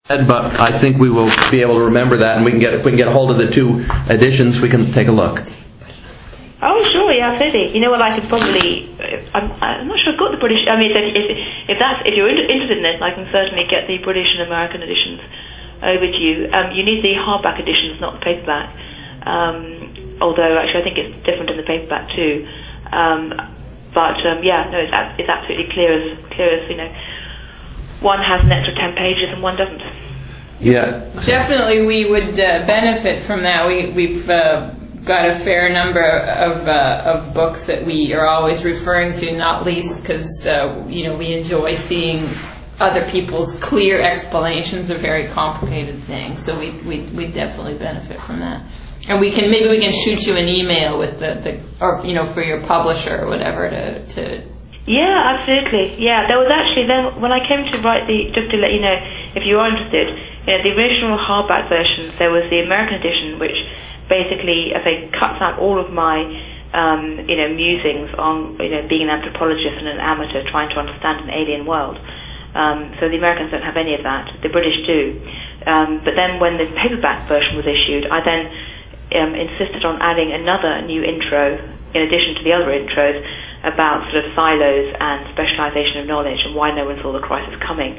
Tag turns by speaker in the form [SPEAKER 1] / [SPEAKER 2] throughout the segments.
[SPEAKER 1] But I think we will be able to remember that, and if we can get a hold of the two editions, we can take a look.
[SPEAKER 2] Oh, sure, yeah, absolutely. You know what? I could probably. I'm not sure I've got the British. I mean, if you're interested in it, I can certainly get the British and American editions over to you. You need the hardback editions, not the paperback. Although actually, I think it's different in the paperback too. Yeah, no, it's absolutely clear as you know. One has an extra 10 pages and one doesn't.
[SPEAKER 3] Yeah. Definitely we would benefit from that. We've got a fair number of books that we are always referring to, not least because we enjoy seeing other people's clear explanations of very complicated things. So we definitely benefit from that. And maybe we can shoot you an email with or for your publisher or whatever to
[SPEAKER 2] Yeah, absolutely. Yeah, there was actually then when I came to write just to let you know if you are interested, the original hardback versions. There was the American edition, which basically, I say, cuts out all of my musings on being an anthropologist and an amateur trying to understand an alien world. So the Americans don't have any of that. The British do. But then when the paperback version was issued, I then insisted on adding another new intro in addition to the other intros about sort of silos and specialization of knowledge and why no one saw the crisis coming.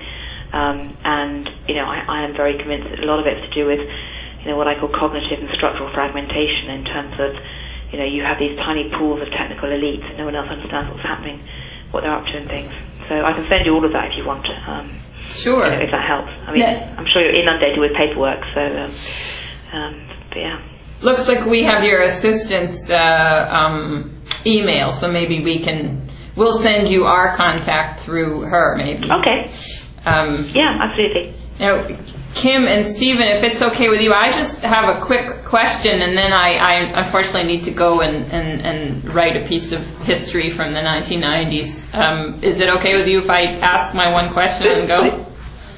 [SPEAKER 2] I am very convinced that a lot of it's to do with, what I call cognitive and structural fragmentation in terms of, you have these tiny pools of technical elites. No one else understands what's happening, what they're up to and things. So I can send you all of that if you want.
[SPEAKER 3] Sure.
[SPEAKER 2] If that helps. I mean, I'm sure you're inundated with paperwork, so, but yeah.
[SPEAKER 3] Looks like we have your assistant's email, so maybe we'll send you our contact through her, maybe.
[SPEAKER 2] Okay. Yeah, absolutely.
[SPEAKER 3] Now, Kim and Stephen, if it's okay with you, I just have a quick question, and then I unfortunately need to go and write a piece of history from the 1990s. Is it okay with you if I ask my one question and go?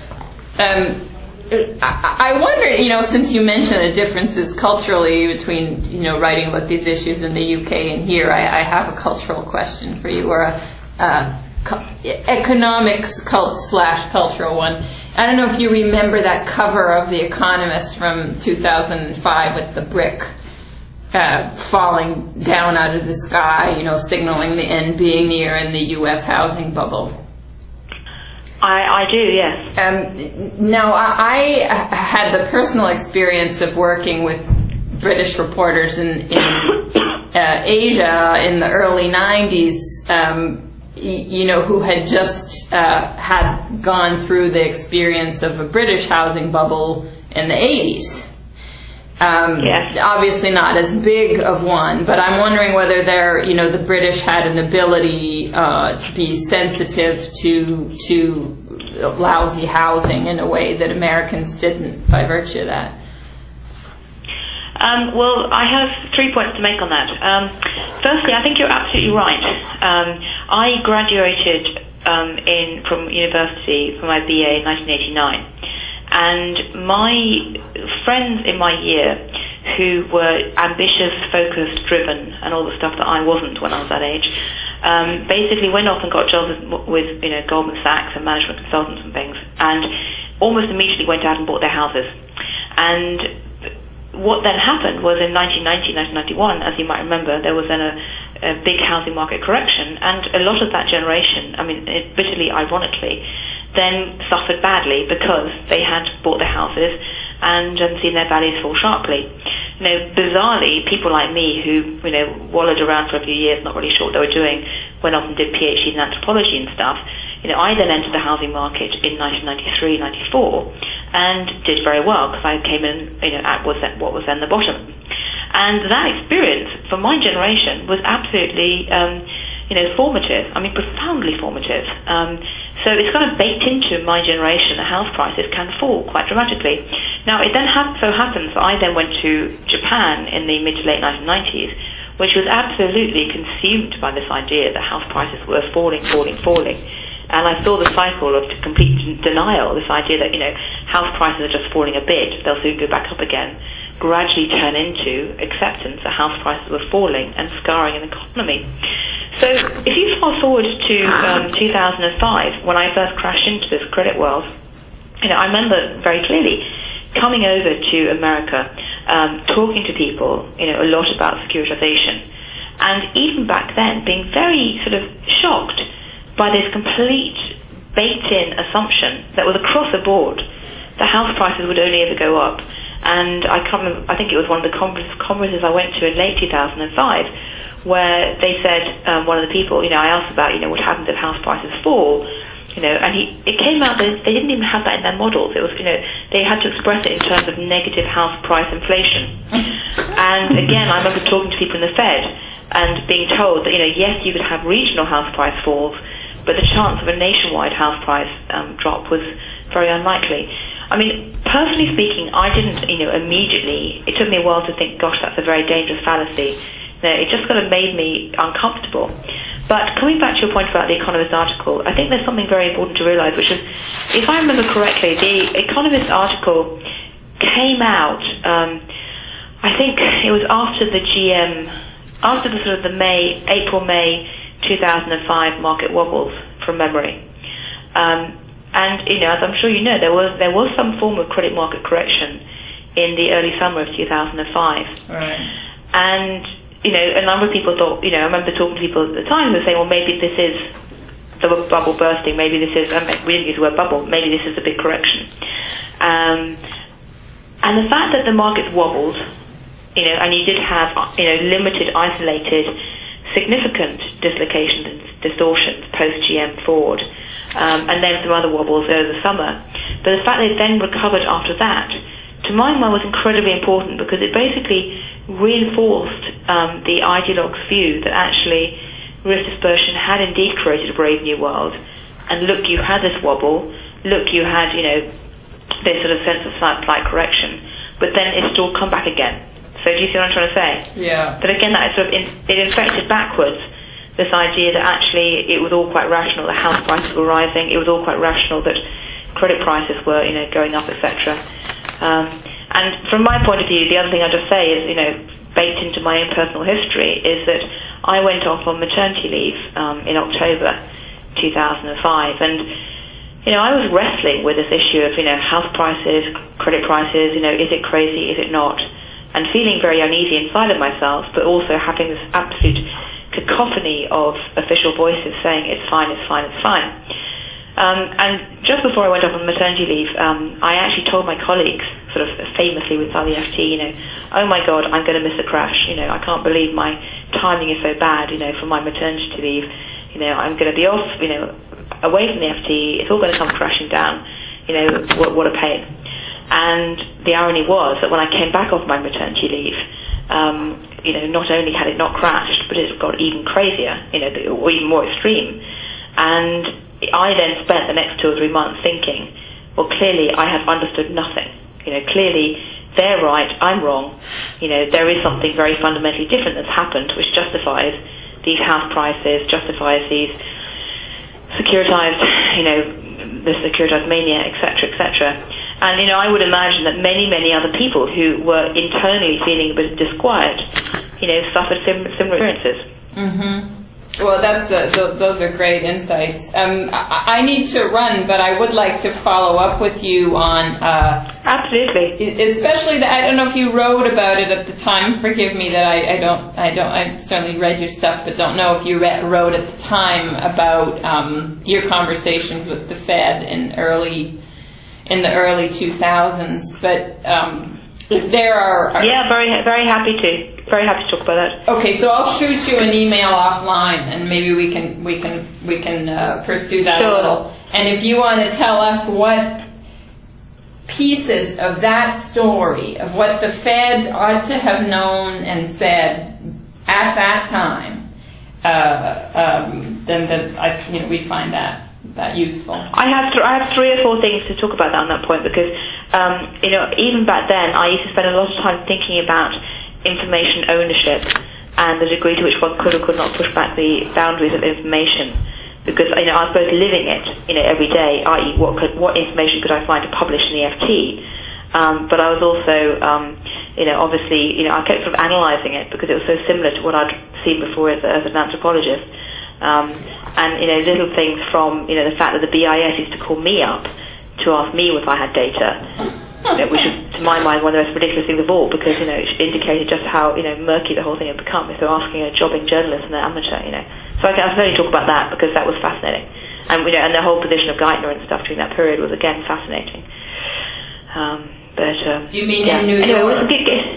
[SPEAKER 3] I wonder, since you mentioned the differences culturally between, writing about these issues in the UK and here, I have a cultural question for you, or a economics /cultural one. I don't know if you remember that cover of The Economist from 2005 with the brick falling down out of the sky, signaling the end being near in the U.S. housing bubble.
[SPEAKER 2] I do, yes.
[SPEAKER 3] Now, I had the personal experience of working with British reporters in Asia in the early 90s, who had just had gone through the experience of a British housing bubble in the 80s.
[SPEAKER 2] Yes.
[SPEAKER 3] Obviously not as big of one, but I'm wondering whether the British had an ability to be sensitive to lousy housing in a way that Americans didn't by virtue of that.
[SPEAKER 2] Well, I have 3 points to make on that. Firstly, I think you're absolutely right. I graduated from university for my BA in 1989. And my friends in my year who were ambitious, focused, driven, and all the stuff that I wasn't when I was that age, basically went off and got jobs with Goldman Sachs and management consultants and things, and almost immediately went out and bought their houses. And what then happened was in 1990, 1991, as you might remember, there was then a big housing market correction, and a lot of that generation, bitterly ironically, then suffered badly because they had bought their houses and seen their values fall sharply. Bizarrely, people like me who, wallowed around for a few years, not really sure what they were doing, went off and did PhDs in anthropology and stuff. I then entered the housing market in 1993, 94, and did very well because I came in, at what was then the bottom. And that experience, for my generation, was absolutely formative. Profoundly formative. So it's kind of baked into my generation that house prices can fall quite dramatically. Now, it then so happens that I then went to Japan in the mid to late 1990s, which was absolutely consumed by this idea that house prices were falling. And I saw the cycle of complete denial, this idea that, house prices are just falling a bit, they'll soon go back up again, gradually turn into acceptance that house prices were falling and scarring an economy. So if you fast forward to 2005, when I first crashed into this credit world, I remember very clearly coming over to America, talking to people, a lot about securitization, and even back then being very sort of shocked by this complete baked-in assumption that was across the board that house prices would only ever go up. And I think it was one of the conferences I went to in late 2005, where they said, one of the people, I asked about, what happens if house prices fall, and it came out that they didn't even have that in their models. It was, they had to express it in terms of negative house price inflation. And again, I remember talking to people in the Fed and being told that, yes, you could have regional house price falls, but the chance of a nationwide house price drop was very unlikely. I mean, personally speaking, I didn't, immediately, it took me a while to think, gosh, that's a very dangerous fallacy. It just kind of made me uncomfortable. But coming back to your point about the Economist article, I think there's something very important to realise, which is, if I remember correctly, the Economist article came out, I think it was after the sort of the April-May 2005 market wobbles, from memory. And, as I'm sure you know, there was some form of credit market correction in the early summer of 2005.
[SPEAKER 3] Right.
[SPEAKER 2] And, a number of people thought, I remember talking to people at the time who were saying, well, maybe this is the bubble bursting, maybe this is, we didn't use the word bubble, maybe this is a big correction. And the fact that the market wobbled, and you did have, limited, isolated, significant dislocations and distortions post-GM Ford, and then some other wobbles over the summer. But the fact that it then recovered after that, to my mind, was incredibly important, because it basically reinforced the ideologue's view that actually risk dispersion had indeed created a brave new world. And look, you had this wobble. Look, you had, this sort of sense of slight correction. But then it's still come back again. So do you see what I'm trying to say?
[SPEAKER 3] Yeah.
[SPEAKER 2] But again, that sort of it infected backwards this idea that actually it was all quite rational, that house prices were rising. It was all quite rational that credit prices were, going up, etc. And from my point of view, the other thing I'll just say is, baked into my own personal history, is that I went off on maternity leave in October 2005, and I was wrestling with this issue of house prices, credit prices, is it crazy, is it not, and feeling very uneasy inside of myself, but also having this absolute cacophony of official voices saying it's fine, it's fine, it's fine. And just before I went off on maternity leave, I actually told my colleagues, sort of famously with the FT, oh my God, I'm going to miss a crash. I can't believe my timing is so bad, for my maternity leave. I'm going to be off, away from the FT. It's all going to come crashing down. What a pain. And the irony was that when I came back off my maternity leave, not only had it not crashed, but it got even crazier, or even more extreme. And I then spent the next 2 or 3 months thinking, well, clearly I have understood nothing. Clearly they're right, I'm wrong. There is something very fundamentally different that's happened, which justifies these house prices, justifies these securitized, the securitized mania, etc., etc. And, I would imagine that many, many other people who were internally feeling a bit disquiet, suffered similar experiences.
[SPEAKER 3] Mm-hmm. Well, those are great insights. I need to run, but I would like to follow up with you on
[SPEAKER 2] absolutely,
[SPEAKER 3] especially I don't know if you wrote about it at the time. Forgive me that I certainly read your stuff, but don't know if you wrote at the time about your conversations with the Fed in the early 2000s. But if there are
[SPEAKER 2] yeah, very happy to. Very happy to talk about that.
[SPEAKER 3] Okay, so I'll shoot you an email offline, and maybe we can pursue that a little. And if you want to tell us what pieces of that story of what the Fed ought to have known and said at that time, then we find that useful.
[SPEAKER 2] I have 3 or 4 things to talk about on that point, because even back then I used to spend a lot of time thinking about information ownership and the degree to which one could or could not push back the boundaries of information, because I was both living it every day, i.e. what information could I find to publish in the FT, but I was also obviously I kept sort of analysing it because it was so similar to what I'd seen before as an anthropologist, and little things from the fact that the BIS used to call me up to ask me if I had data, which is, to my mind, one of the most ridiculous things of all, because, it indicated just how, murky the whole thing had become if they're asking a jobbing journalist and an amateur, So I can only talk about that because that was fascinating. And, and the whole position of Geithner and stuff during that period was, again, fascinating.
[SPEAKER 3] You mean in New York?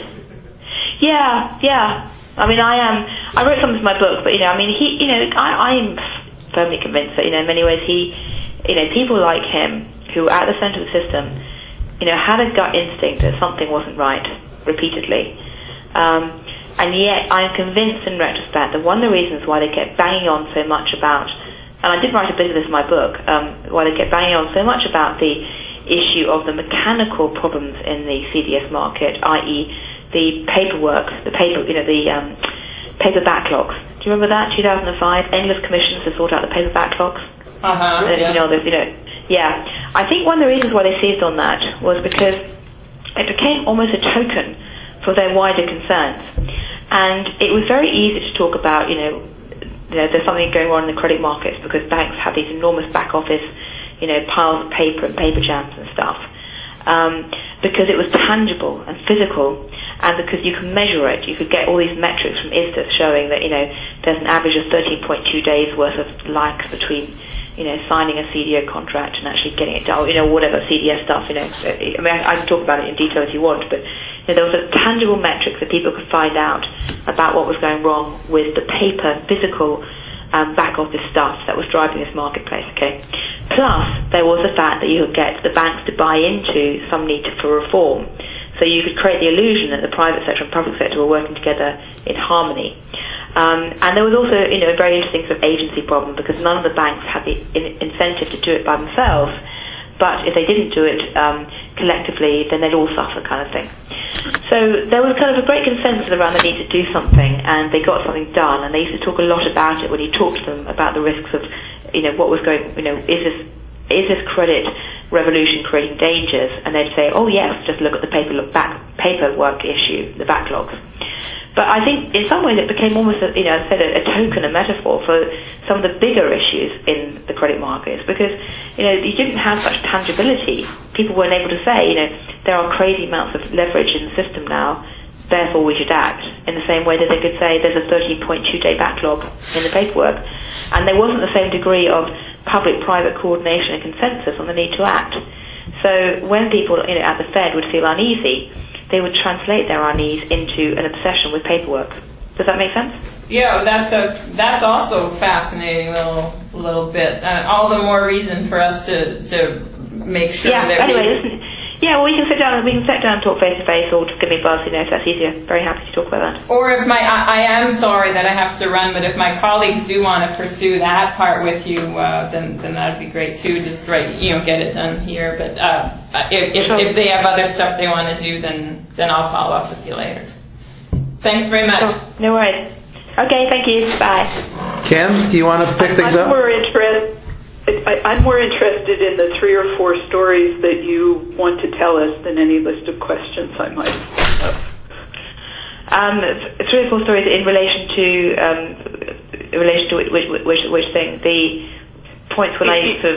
[SPEAKER 2] Yeah. I mean, I wrote something in my book, but, I'm firmly convinced that, in many ways people like him who are at the centre of the system, had a gut instinct that something wasn't right repeatedly. And yet I'm convinced in retrospect that one of the reasons why they kept banging on so much about, and I did write a bit of this in my book, why they kept banging on so much about the issue of the mechanical problems in the CDS market, i.e. the paperwork, the paper backlogs. Do you remember that? 2005, endless commissions to sort out the paper backlogs.
[SPEAKER 3] Yeah.
[SPEAKER 2] I think one of the reasons why they seized on that was because it became almost a token for their wider concerns, and it was very easy to talk about, there's something going on in the credit markets because banks have these enormous back office, piles of paper and paper jams and stuff, because it was tangible and physical. And because you can measure it, you could get all these metrics from ISDAS showing that, there's an average of 13.2 days worth of lag between, signing a CDO contract and actually getting it done, whatever CDS stuff, I can talk about it in detail if you want, but there was a tangible metric that people could find out about what was going wrong with the paper, physical, back office stuff that was driving this marketplace, okay? Plus, there was the fact that you could get the banks to buy into some need for reform. So you could create the illusion that the private sector and public sector were working together in harmony. And there was also, a very interesting sort of agency problem because none of the banks had the incentive to do it by themselves. But if they didn't do it collectively, then they'd all suffer, kind of thing. So there was kind of a great consensus around the need to do something, and they got something done. And they used to talk a lot about it when you talked to them about the risks of, what was going, is this credit revolution creating dangers? And they'd say, oh yes, just look at the paperwork issue, the backlogs. But I think in some ways it became almost, a token, a metaphor for some of the bigger issues in the credit markets because, you didn't have such tangibility. People weren't able to say, there are crazy amounts of leverage in the system now, therefore we should act, in the same way that they could say there's a 13.2-day backlog in the paperwork. And there wasn't the same degree of public-private coordination and consensus on the need to act. So when people at the Fed would feel uneasy, they would translate their unease into an obsession with paperwork. Does that make sense?
[SPEAKER 3] Yeah, that's also a fascinating little bit. All the more reason for us to make sure that
[SPEAKER 2] listen. Yeah, well, we can sit down and talk face to face, or just give me a buzz, if that's easier. Very happy to talk about that.
[SPEAKER 3] Or if I am sorry that I have to run, but if my colleagues do want to pursue that part with you, then that'd be great too. Just get it done here. But if they have other stuff they want to do, then I'll follow up with you later. Thanks very much.
[SPEAKER 2] Oh, no worries. Okay, thank you. Bye.
[SPEAKER 1] Ken, do you want to pick things up?
[SPEAKER 4] I'm more interested in the 3 or 4 stories that you want to tell us than any list of questions I might have.
[SPEAKER 2] 3 or 4 stories in relation to which thing? The points when I used to...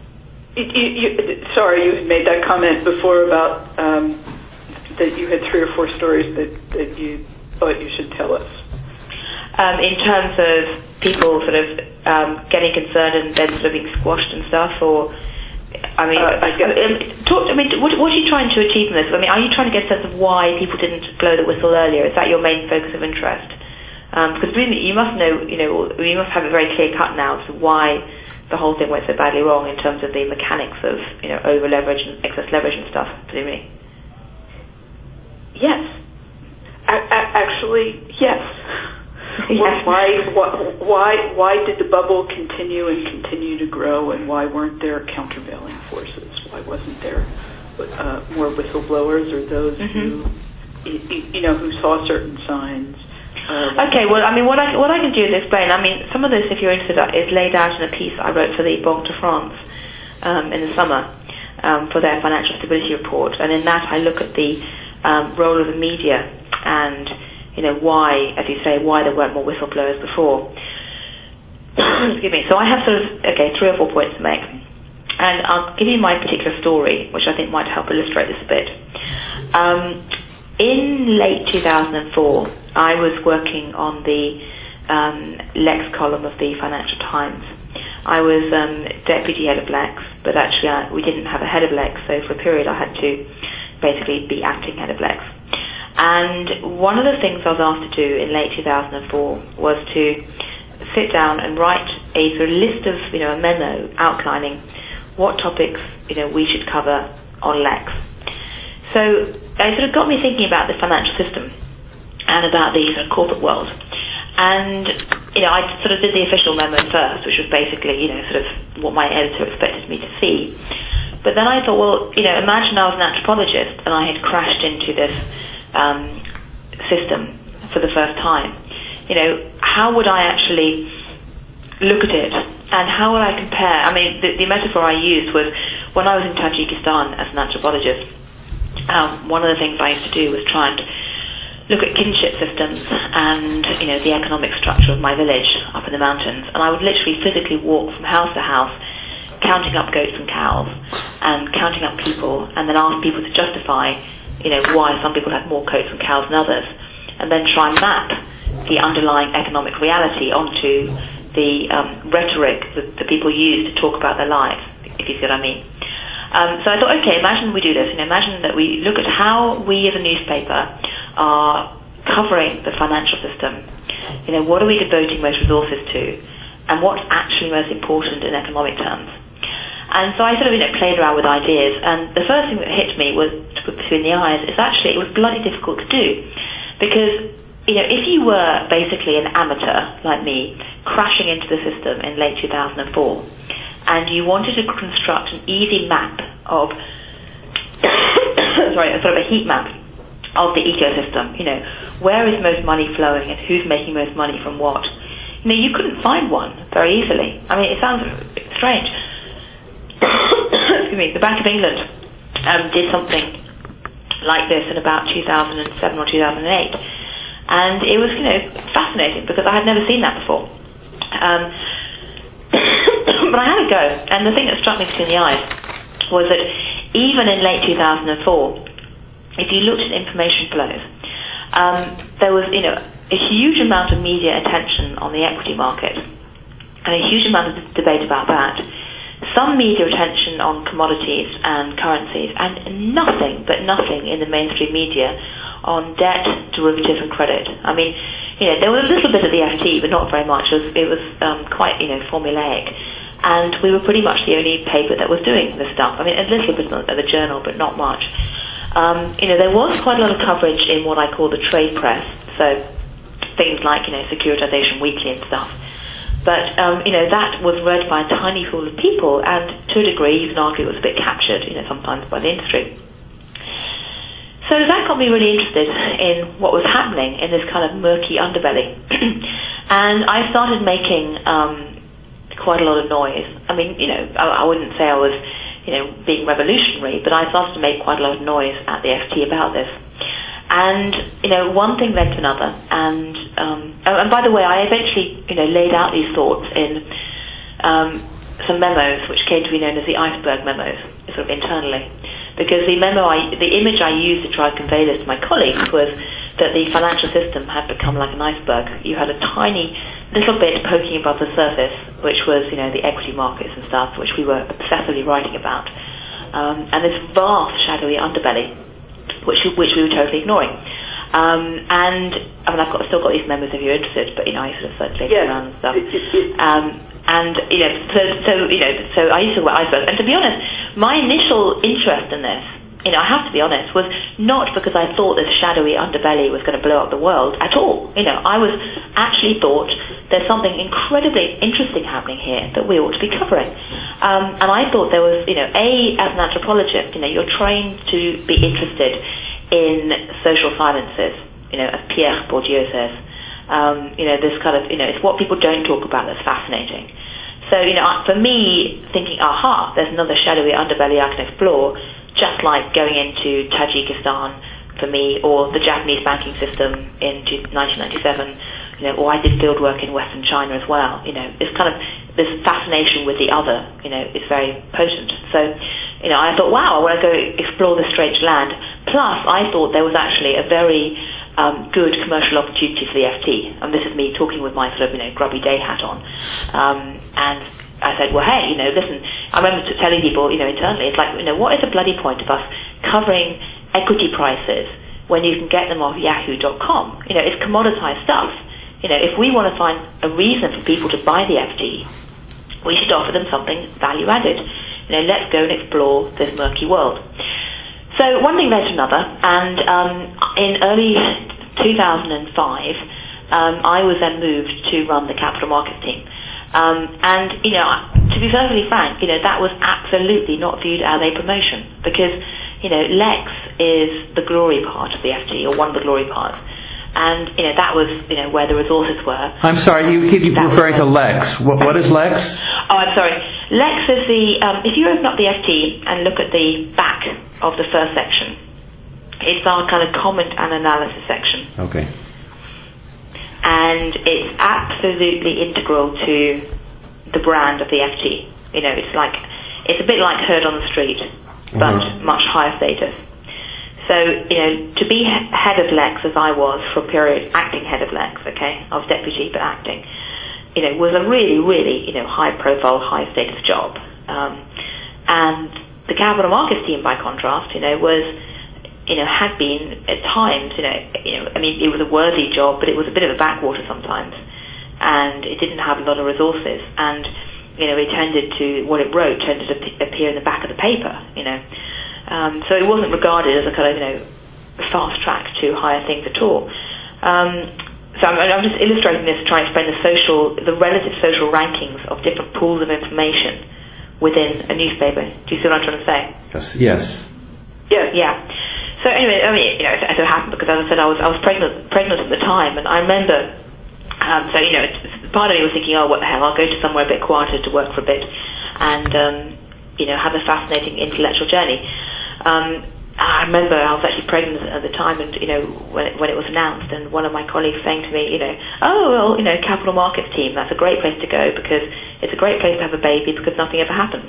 [SPEAKER 4] Sorry, you had made that comment before about that you had 3 or 4 stories that you thought you should tell us.
[SPEAKER 2] In terms of people sort of getting concerned and then sort of being squashed and stuff, or what are you trying to achieve from this? Are you trying to get a sense of why people didn't blow the whistle earlier? Is that your main focus of interest? Because really, you must know, you must have it very clear cut now as to why the whole thing went so badly wrong in terms of the mechanics of, over leverage and excess leverage and stuff, presumably.
[SPEAKER 4] Yes. Actually, yes.
[SPEAKER 2] Yes.
[SPEAKER 4] Why did the bubble continue to grow, and why weren't there countervailing forces? Why wasn't there more whistleblowers or those who saw certain signs?
[SPEAKER 2] Okay, well, what I can do is explain. Some of this, if you're interested, is laid out in a piece I wrote for the Banque de France in the summer for their financial stability report, and in that I look at the role of the media and why, as you say, why there weren't more whistleblowers before. Excuse me. So I have 3 or 4 points to make. And I'll give you my particular story, which I think might help illustrate this a bit. In late 2004, I was working on the Lex column of the Financial Times. I was deputy head of Lex, but actually we didn't have a head of Lex, so for a period I had to basically be acting head of Lex. And one of the things I was asked to do in late 2004 was to sit down and write a sort of list of, a memo outlining what topics, we should cover on Lex. So it sort of got me thinking about the financial system and about the sort of corporate world. And, I sort of did the official memo first, which was basically, sort of what my editor expected me to see. But then I thought, well, imagine I was an anthropologist and I had crashed into this system for the first time. How would I actually look at it, and how would I compare? I mean, the metaphor I used was when I was in Tajikistan as an anthropologist. One of the things I used to do was try and look at kinship systems and the economic structure of my village up in the mountains, and I would literally physically walk from house to house, counting up goats and cows and counting up people, and then ask people to justify why some people had more goats and cows than others, and then try and map the underlying economic reality onto the rhetoric that people use to talk about their lives, if you see what I mean. So I thought, okay, imagine we do this. Imagine that we look at how we as a newspaper are covering the financial system. What are we devoting most resources to, and what's actually most important in economic terms. And so I sort of played around with ideas, and the first thing that hit me was to put between the eyes is actually it was bloody difficult to do, because if you were basically an amateur like me, crashing into the system in late 2004, and you wanted to construct an easy map of, sort of a heat map of the ecosystem, where is most money flowing and who's making most money from what, you couldn't find one very easily. I mean, it sounds strange. Excuse me. The Bank of England did something like this in about 2007 or 2008. And it was, fascinating because I had never seen that before. But I had a go, and the thing that struck me between the eyes was that even in late 2004, if you looked at information flows, there was, a huge amount of media attention on the equity market, and a huge amount of debate about that. Some media attention on commodities and currencies, and nothing in the mainstream media on debt, derivatives and credit. I mean, there was a little bit of the FT, but not very much. It was quite, formulaic. And we were pretty much the only paper that was doing this stuff. I mean, a little bit of the journal, but not much. There was quite a lot of coverage in what I call the trade press, so things like, Securitization Weekly and stuff. But, that was read by a tiny pool of people, and to a degree, you can argue it was a bit captured, sometimes by the industry. So that got me really interested in what was happening in this kind of murky underbelly. And I started making quite a lot of noise. I mean, I wouldn't say I was, being revolutionary, but I started to make quite a lot of noise at the FT about this. And, one thing led to another. And by the way, I eventually, laid out these thoughts in some memos, which came to be known as the iceberg memos, sort of internally. Because the image I used to try to convey this to my colleagues was that the financial system had become like an iceberg. You had a tiny little bit poking above the surface, which was, the equity markets and stuff, which we were obsessively writing about. And this vast shadowy underbelly, which we were totally ignoring. And I mean, I've still got these memos if you're interested, but I sort of circulated around and stuff. And so I used to talk about icebergs. And to be honest, my initial interest in this, I have to be honest, was not because I thought this shadowy underbelly was going to blow up the world at all. I was actually thought there's something incredibly interesting happening here that we ought to be covering. And I thought there was, as an anthropologist, you're trained to be interested in social silences, as Pierre Bourdieu says. This kind of, it's what people don't talk about that's fascinating. So, for me, thinking, aha, there's another shadowy underbelly I can explore, just like going into Tajikistan for me, or the Japanese banking system in 1997, or I did field work in Western China as well. It's kind of this fascination with the other, is very potent. So, I thought, wow, I want to go explore this strange land. Plus, I thought there was actually a very good commercial opportunity for the FT. And this is me talking with my sort of, grubby day hat on. And I said, well, hey, listen, I remember telling people, internally, it's like, what is the bloody point of us covering equity prices when you can get them off yahoo.com? It's commoditized stuff. If we want to find a reason for people to buy the FT, we should offer them something value added. Let's go and explore this murky world. So one thing led to another, and in early 2005, I was then moved to run the capital markets team. And, to be perfectly frank, that was absolutely not viewed as a promotion because, Lex is the glory part of the FT, or one of the glory parts. And, that was, where the resources were.
[SPEAKER 1] I'm sorry, you keep referring to Lex. What is Lex?
[SPEAKER 2] Oh, I'm sorry. Lex is if you open up the FT and look at the back of the first section, it's our kind of comment and analysis section.
[SPEAKER 1] Okay.
[SPEAKER 2] And it's absolutely integral to the brand of the FT. It's a bit like Heard on the Street, but much higher status. So, to be head of Lex, as I was for a period, acting head of Lex, okay, I was deputy but acting, was a really, really, high profile, high status job. And the capital markets team, by contrast, was, had been at times, it was a worthy job, but it was a bit of a backwater sometimes. And it didn't have a lot of resources. And, it tended to, what it wrote tended to appear in the back of the paper, So it wasn't regarded as a kind of, fast track to higher things at all. So I'm just illustrating this, trying to explain the relative social rankings of different pools of information within a newspaper. Do you see what I'm trying to say?
[SPEAKER 1] Yes.
[SPEAKER 2] Yeah. So anyway, it so happened because, as I said, I was pregnant at the time, and I remember. Part of me was thinking, oh, what the hell? I'll go to somewhere a bit quieter to work for a bit, and have a fascinating intellectual journey. I remember I was actually pregnant at the time, and when it was announced, and one of my colleagues saying to me, capital markets team, that's a great place to go because it's a great place to have a baby because nothing ever happens.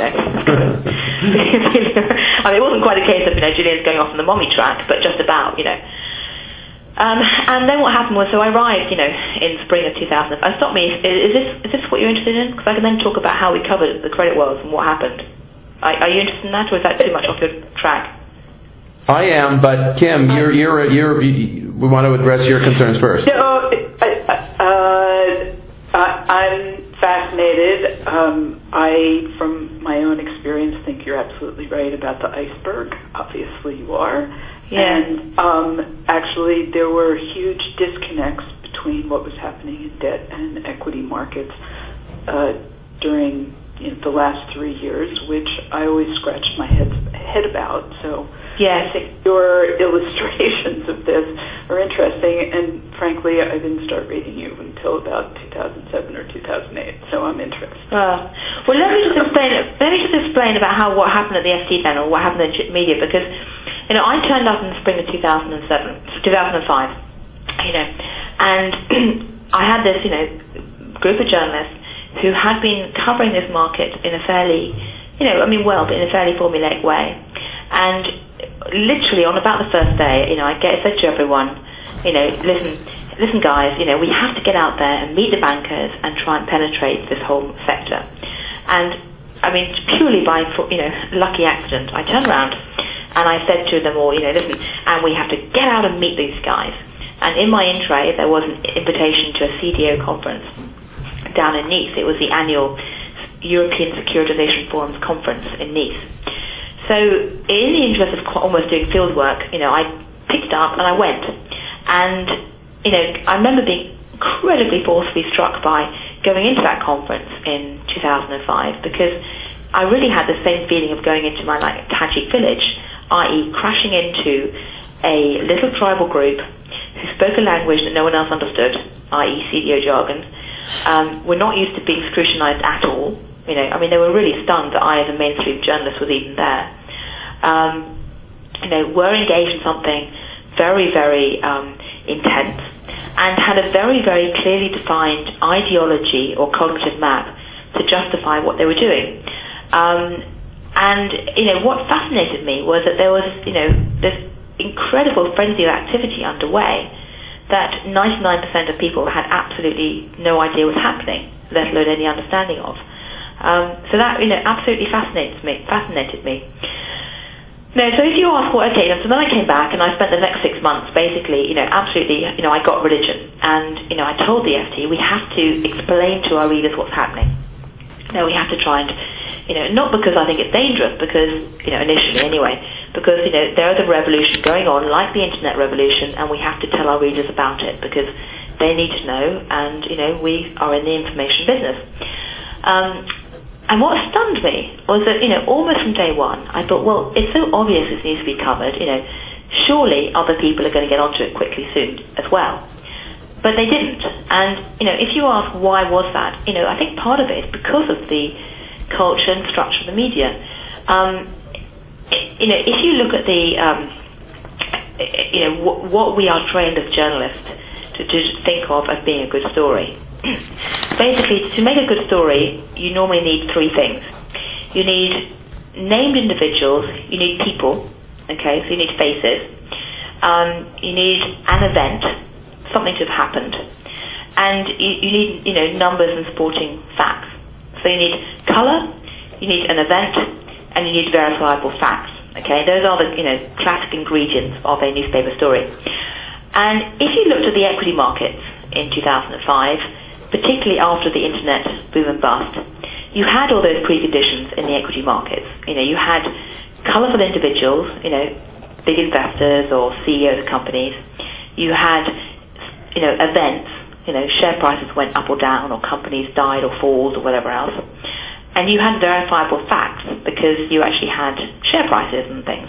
[SPEAKER 2] I mean, it wasn't quite a case of Gillian's going off on the mommy track, but just about. And then what happened was, so I arrived, in spring of 2000. Stop me. Is this what you're interested in? Because I can then talk about how we covered the credit world and what happened. Are you interested in that, or is that too much off your track?
[SPEAKER 1] I am, but Kim, we want to address your concerns first.
[SPEAKER 4] No, I'm fascinated. I, from my own experience, think you're absolutely right about the iceberg. Obviously, you are. Yeah. And actually, there were huge disconnects between what was happening in debt and equity markets during the last 3 years, which I always scratched my head about. So I think your illustrations of this are interesting, and frankly, I didn't start reading you until about 2007 or 2008, so I'm interested.
[SPEAKER 2] Well, let me just explain about what happened at the FT then, or what happened in the media, because I turned up in the spring of 2005, and I had this, group of journalists who had been covering this market in a fairly, but in a fairly formulaic way. And literally on about the first day, I said to everyone, listen guys, we have to get out there and meet the bankers and try and penetrate this whole sector. And purely by, lucky accident, I turned around and I said to them all, listen, and we have to get out and meet these guys. And in my intro, there was an invitation to a CDO conference down in Nice. It was the annual European Securitization Forum's conference in Nice. So in the interest of almost doing field work, I picked it up and I went. And, I remember being incredibly forcefully struck by going into that conference in 2005 because I really had the same feeling of going into my Tajik village, i.e. crashing into a little tribal group who spoke a language that no one else understood, i.e. CDO jargon. We're not used to being scrutinized at all. They were really stunned that I, as a mainstream journalist, was even there. Were engaged in something very, very intense and had a very, very clearly defined ideology or cognitive map to justify what they were doing. And, what fascinated me was that there was, this incredible frenzy of activity underway that 99% of people had absolutely no idea was happening, let alone any understanding of. So that, absolutely fascinated me. No, so if you ask, so then I came back and I spent the next 6 months basically, absolutely, I got religion. And, I told the FT, we have to explain to our readers what's happening. We have to try and, not because I think it's dangerous, because, initially anyway, because, there is a revolution going on, like the internet revolution, and we have to tell our readers about it, because they need to know, and, we are in the information business. And what stunned me was that, almost from day one, I thought, well, it's so obvious this needs to be covered, surely other people are going to get onto it quickly soon as well. But they didn't. And, if you ask why was that, I think part of it is because of the culture and structure of the media. If you look at the, what we are trained as journalists to think of as being a good story. Basically, to make a good story, you normally need three things. You need named individuals, you need people, okay, so you need faces, you need an event, something to have happened, and you need, numbers and supporting facts. So you need colour, you need an event, and you need verifiable facts. Okay, those are the classic ingredients of a newspaper story. And if you looked at the equity markets in 2005, particularly after the internet boom and bust, you had all those preconditions in the equity markets. You had colourful individuals, big investors or CEOs of companies. You had events, share prices went up or down, or companies died or falls or whatever else. And you had verifiable facts because you actually had share prices and things.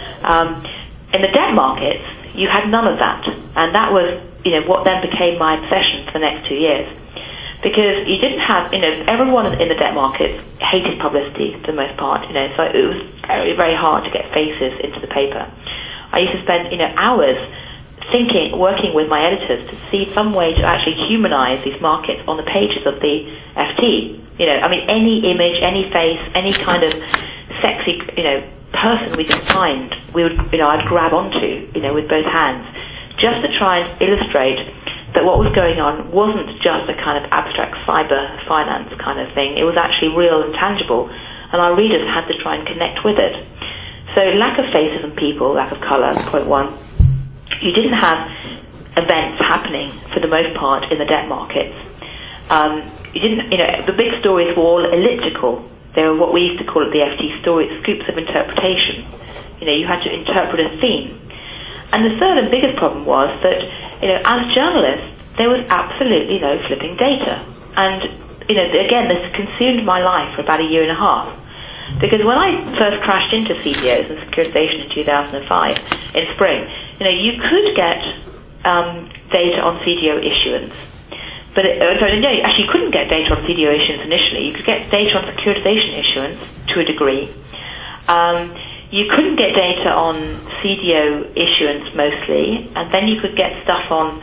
[SPEAKER 2] In the debt markets, you had none of that. And that was, what then became my obsession for the next 2 years. Because you didn't have, everyone in the debt markets hated publicity for the most part, so it was very, very hard to get faces into the paper. I used to spend, hours working with my editors to see some way to actually humanize these markets on the pages of the FT. Any image, any face, any kind of sexy, person we could find, I'd grab onto, with both hands, just to try and illustrate that what was going on wasn't just a kind of abstract cyber finance kind of thing. It was actually real and tangible, and our readers had to try and connect with it. So lack of faces and people, lack of colour, point one. You didn't have events happening for the most part in the debt markets. You didn't, the big stories were all elliptical. They were what we used to call at the FT scoops of interpretation. You had to interpret a theme. And the third and biggest problem was that, as journalists, there was absolutely no flipping data. And, again, this consumed my life for about a year and a half. Because when I first crashed into CDOs and securitization in 2005, in spring, you could get data on CDO issuance. But, you couldn't get data on CDO issuance initially. You could get data on securitization issuance to a degree. You couldn't get data on CDO issuance mostly, and then you could get stuff on,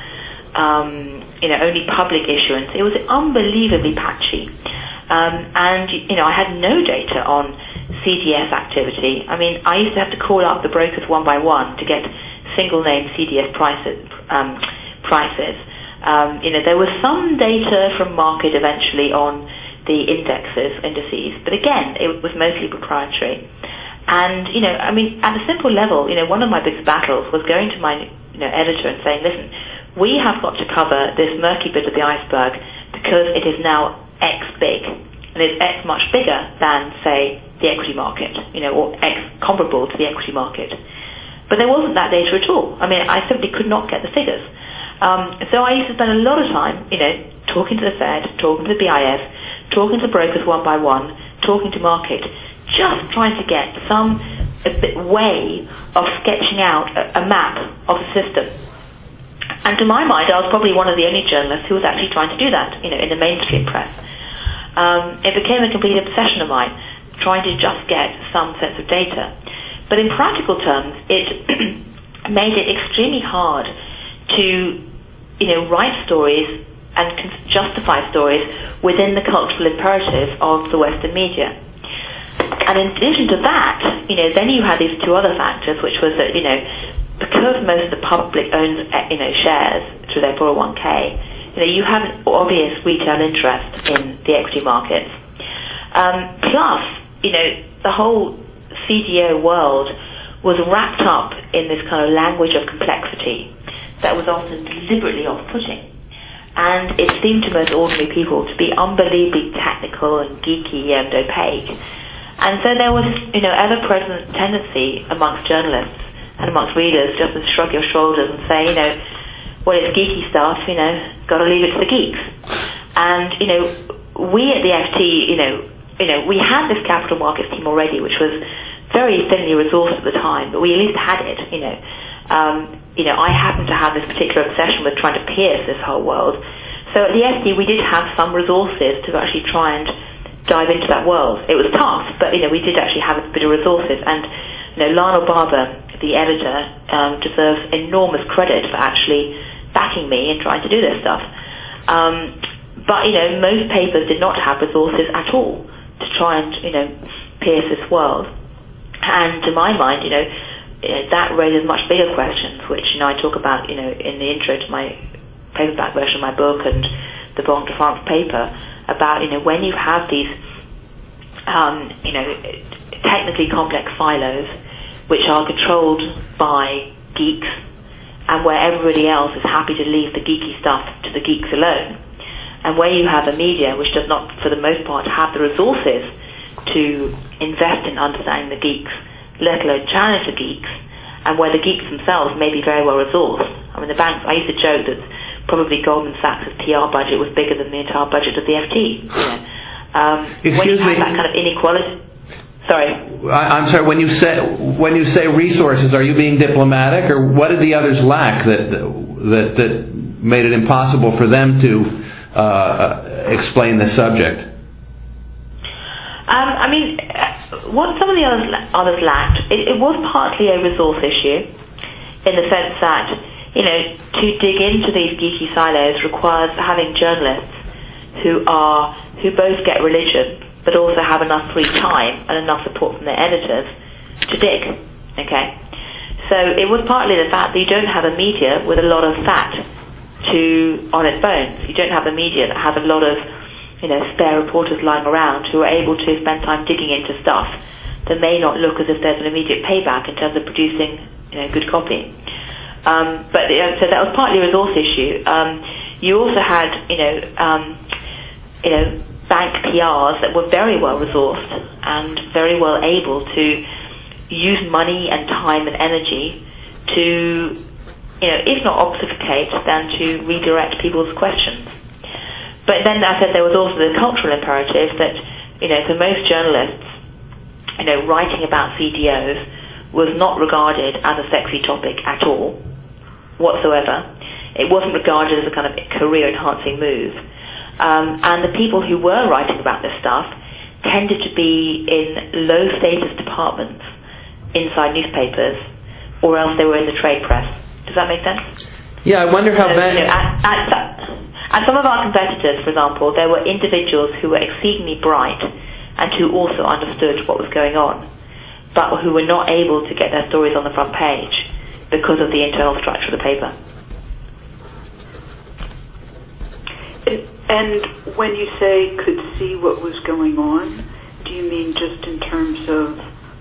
[SPEAKER 2] only public issuance. It was unbelievably patchy. And I had no data on CDS activity. I used to have to call up the brokers one by one to get single name CDS prices. There was some data from market eventually on the indices, but again, it was mostly proprietary. And, at a simple level, one of my biggest battles was going to my, editor and saying, listen, we have got to cover this murky bit of the iceberg because it is now X big. And it's X much bigger than, say, the equity market, or X comparable to the equity market. But there wasn't that data at all. I simply could not get the figures. So I used to spend a lot of time, talking to the Fed, talking to the BIS, talking to brokers one by one, talking to market, just trying to get some way of sketching out a map of the system. And to my mind, I was probably one of the only journalists who was actually trying to do that, in the mainstream press. It became a complete obsession of mine, trying to just get some sense of data. But in practical terms, it made it extremely hard to, write stories justify stories within the cultural imperative of the Western media. And in addition to that, then you had these two other factors, which was that, because most of the public owns, shares through their 401k, you have an obvious retail interest in the equity markets. Plus, the whole CDO world was wrapped up in this kind of language of complexity that was often deliberately off-putting. And it seemed to most ordinary people to be unbelievably technical and geeky and opaque. And so there was, ever-present tendency amongst journalists and amongst readers just to shrug your shoulders and say, well, it's geeky stuff, got to leave it to the geeks. And, we at the FT, we had this capital markets team already, which was very thinly resourced at the time, but we at least had it, I happened to have this particular obsession with trying to pierce this whole world. So at the FT, we did have some resources to actually try and dive into that world. It was tough, but, we did actually have a bit of resources. And, Lionel Barber, the editor, deserves enormous credit for actually backing me and trying to do this stuff. But, most papers did not have resources at all to try and, pierce this world. And to my mind, that raises much bigger questions, which, I talk about, in the intro to my paperback version of my book and the Banque de France paper, about, when you have these, technically complex silos, which are controlled by geeks, and where everybody else is happy to leave the geeky stuff to the geeks alone, and where you have a media which does not, for the most part, have the resources to invest in understanding the geeks, let alone challenge the geeks, and where the geeks themselves may be very well resourced. I mean, the banks, I used to joke that probably Goldman Sachs' PR budget was bigger than the entire budget of the FT. When you have that kind of inequality... Sorry.
[SPEAKER 1] I'm sorry. When you say resources, are you being diplomatic, or what did the others lack that made it impossible for them to explain the subject?
[SPEAKER 2] What some of the others lacked, it was partly a resource issue, in the sense that to dig into these geeky silos requires having journalists who both get religion, but also have enough free time and enough support from their editors to dig. Okay, so it was partly the fact that you don't have a media with a lot of fat on its bones. You don't have a media that has a lot of spare reporters lying around who are able to spend time digging into stuff that may not look as if there's an immediate payback in terms of producing good copy. So that was partly a resource issue. You also had bank PRs that were very well resourced and very well able to use money and time and energy to, if not obfuscate, then to redirect people's questions. But then I said there was also the cultural imperative that, for most journalists, writing about CDOs was not regarded as a sexy topic at all, whatsoever. It wasn't regarded as a kind of career-enhancing move. And the people who were writing about this stuff tended to be in low-status departments inside newspapers, or else they were in the trade press. Does that make sense?
[SPEAKER 1] Yeah, I wonder how
[SPEAKER 2] at some of our competitors, for example, there were individuals who were exceedingly bright and who also understood what was going on, but who were not able to get their stories on the front page because of the internal structure of the paper.
[SPEAKER 4] And when you say could see what was going on, do you mean just in terms of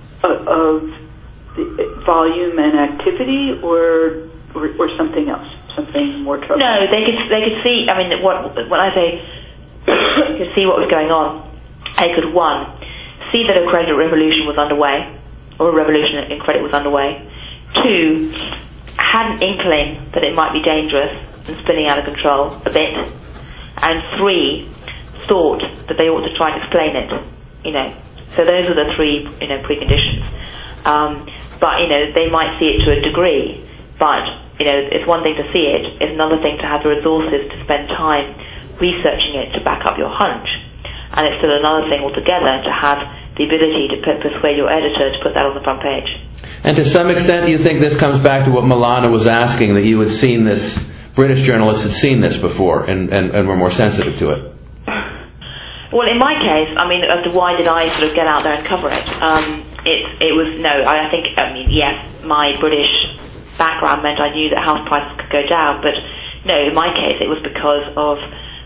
[SPEAKER 4] the volume and activity, or something else, something more troubling?
[SPEAKER 2] No, they could see. I mean, when I say could see what was going on, they could, one, see that a credit revolution was underway, or a revolution in credit was underway. Two, had an inkling that it might be dangerous and spinning out of control a bit. And three, thought that they ought to try and explain it. So those are the three, preconditions. But they might see it to a degree. But it's one thing to see it; it's another thing to have the resources to spend time researching it to back up your hunch. And it's still another thing altogether to have the ability to persuade your editor to put that on the front page.
[SPEAKER 1] And to some extent, you think this comes back to what Milana was asking, that you had seen this British journalists had seen this before and were more sensitive to it?
[SPEAKER 2] Well, in my case, I mean, as to why did I sort of get out there and cover it? It was no. I mean, yes, my British background meant I knew that house prices could go down, but no, in my case, it was because of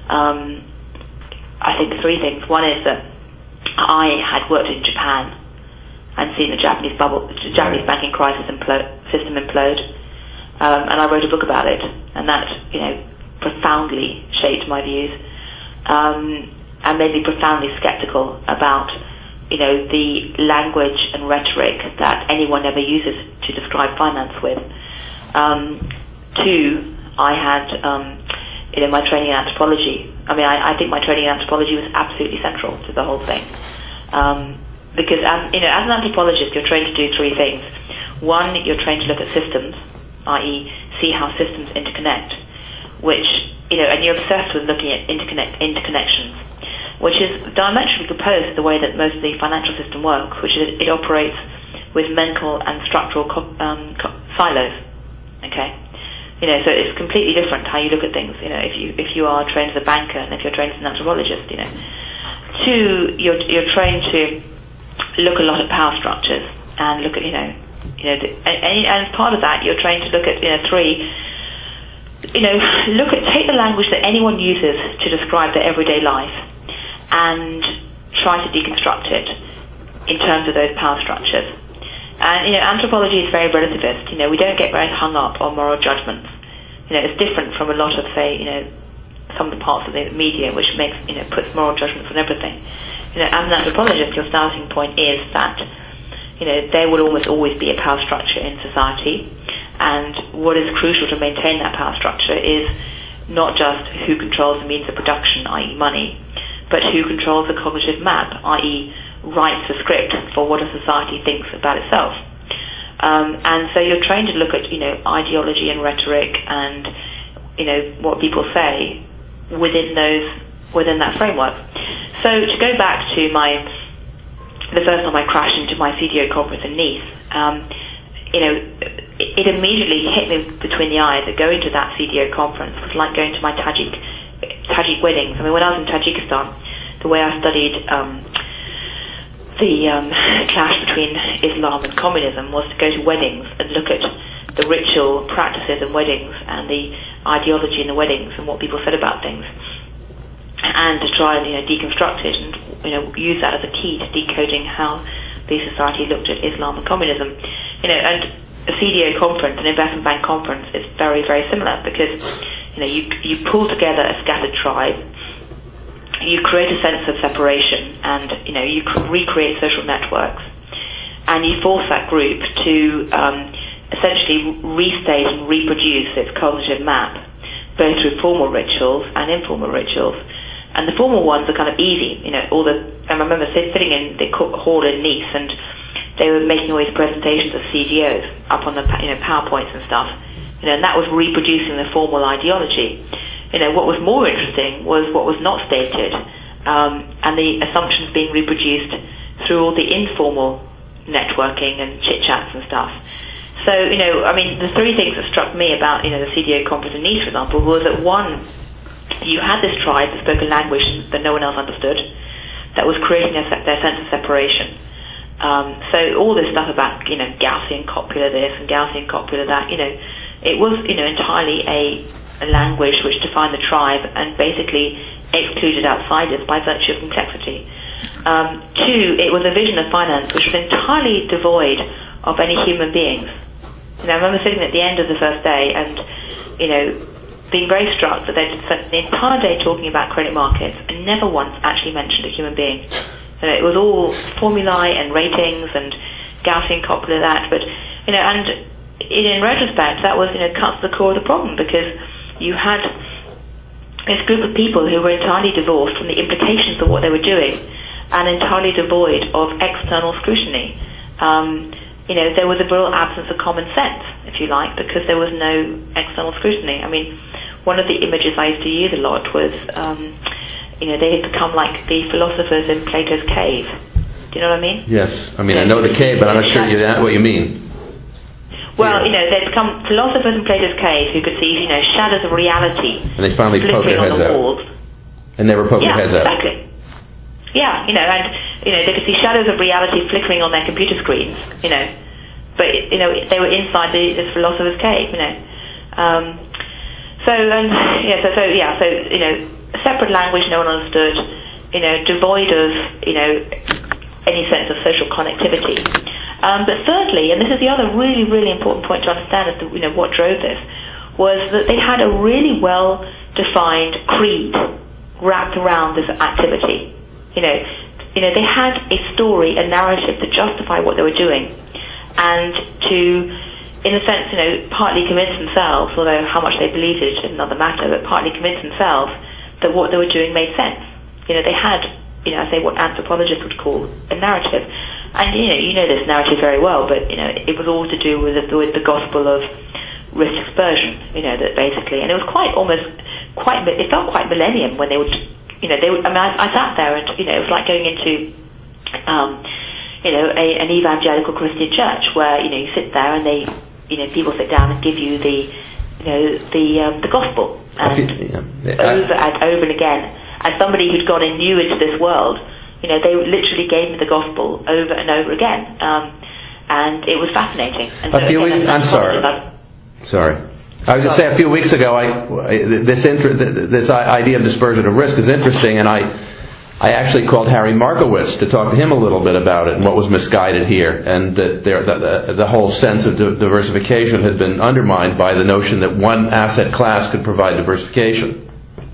[SPEAKER 2] I think three things. One is that I had worked in Japan and seen the Japanese banking crisis system implode, and I wrote a book about it, and that profoundly shaped my views. And made me profoundly sceptical about, the language and rhetoric that anyone ever uses to describe finance with. Two, I had, my training in anthropology. I mean, I think my training in anthropology was absolutely central to the whole thing. Because as an anthropologist, you're trained to do three things. One, you're trained to look at systems, i.e., see how systems interconnect, which, and you're obsessed with looking at interconnections, which is diametrically opposed to the way that most of the financial system works, which is it operates with mental and structural silos. Okay, so it's completely different how you look at things. If you are trained as a banker and if you're trained as an anthropologist. Two, you're trained to look a lot at power structures and look at and as part of that you're trained to look at three. Take the language that anyone uses to describe their everyday life and try to deconstruct it in terms of those power structures. And anthropology is very relativist. We don't get very hung up on moral judgments. It's different from a lot of, say, some of the parts of the media which makes puts moral judgments on everything. As an anthropologist, your starting point is that there will almost always be a power structure in society, and what is crucial to maintain that power structure is not just who controls the means of production, i.e. money, but who controls the cognitive map, i.e. writes the script for what a society thinks about itself. And so you're trained to look at, ideology and rhetoric and, what people say within that framework. So to go back to the first time I crashed into my CDO conference in Nice, it immediately hit me between the eyes that going to that CDO conference was like going to my Tajik weddings. I mean, when I was in Tajikistan, the way I studied the clash between Islam and communism was to go to weddings and look at the ritual practices in weddings and the ideology in the weddings and what people said about things, and to try and deconstruct it and use that as a key to decoding how the society looked at Islam and communism. And a CDO conference, an investment bank conference, is very, very similar because you pull together a scattered tribe, you create a sense of separation, and you recreate social networks, and you force that group to essentially restate and reproduce its cognitive map, both through formal rituals and informal rituals. And the formal ones are kind of easy. I remember sitting in the hall in Nice, and they were making all these presentations of CDOs up on the PowerPoints and stuff. And that was reproducing the formal ideology. What was more interesting was what was not stated, and the assumptions being reproduced through all the informal networking and chit-chats and stuff. So, the three things that struck me about, the CDO conference in Nice, for example, was that one, you had this tribe that spoke a language that no one else understood, that was creating their sense of separation. So all this stuff about, Gaussian copula this and Gaussian copula that, it was, entirely a language which defined the tribe and basically excluded outsiders by virtue of complexity. Two, it was a vision of finance which was entirely devoid of any human beings. I remember sitting at the end of the first day and, being very struck that they'd spent the entire day talking about credit markets and never once actually mentioned a human being. It was all formulae and ratings and Gaussian copula that, but, and in retrospect, that was, cuts to the core of the problem, because you had this group of people who were entirely divorced from the implications of what they were doing and entirely devoid of external scrutiny. There was a real absence of common sense, if you like, because there was no external scrutiny. I mean, one of the images I used to use a lot was, they had become like the philosophers in Plato's cave. Do you know what I mean?
[SPEAKER 1] Yes. I mean, I know the cave, but I'm not sure what you mean.
[SPEAKER 2] Well, they'd become philosophers in Plato's cave who could see, shadows of reality.
[SPEAKER 1] And they finally poked their heads out.
[SPEAKER 2] Walls.
[SPEAKER 1] And they were poking their heads out.
[SPEAKER 2] Exactly. Yeah, and they could see shadows of reality flickering on their computer screens, but they were inside this philosopher's cave, So a separate language no one understood, devoid of any sense of social connectivity. But thirdly, and this is the other really, really important point to understand as to what drove this, was that they had a really well-defined creed wrapped around this activity. They had a story, a narrative to justify what they were doing, and to, in a sense, partly convince themselves, although how much they believed it is another matter, but partly convince themselves that what they were doing made sense. They had, I say what anthropologists would call a narrative. And, you know this narrative very well, but, it was all to do with the gospel of risk dispersion, that basically, and it was it felt quite millennium when they would, I sat there and, it was like going into, an evangelical Christian church where, you sit there and they, people sit down and give you the gospel and over and over and again. As somebody who'd gone in new into this world, they literally gave me the gospel over and over again, and it was fascinating. And
[SPEAKER 1] I'm sorry. I was going to say a few weeks ago, this idea of dispersion of risk is interesting, and I actually called Harry Markowitz to talk to him a little bit about it and what was misguided here, and that the whole sense of diversification had been undermined by the notion that one asset class could provide diversification.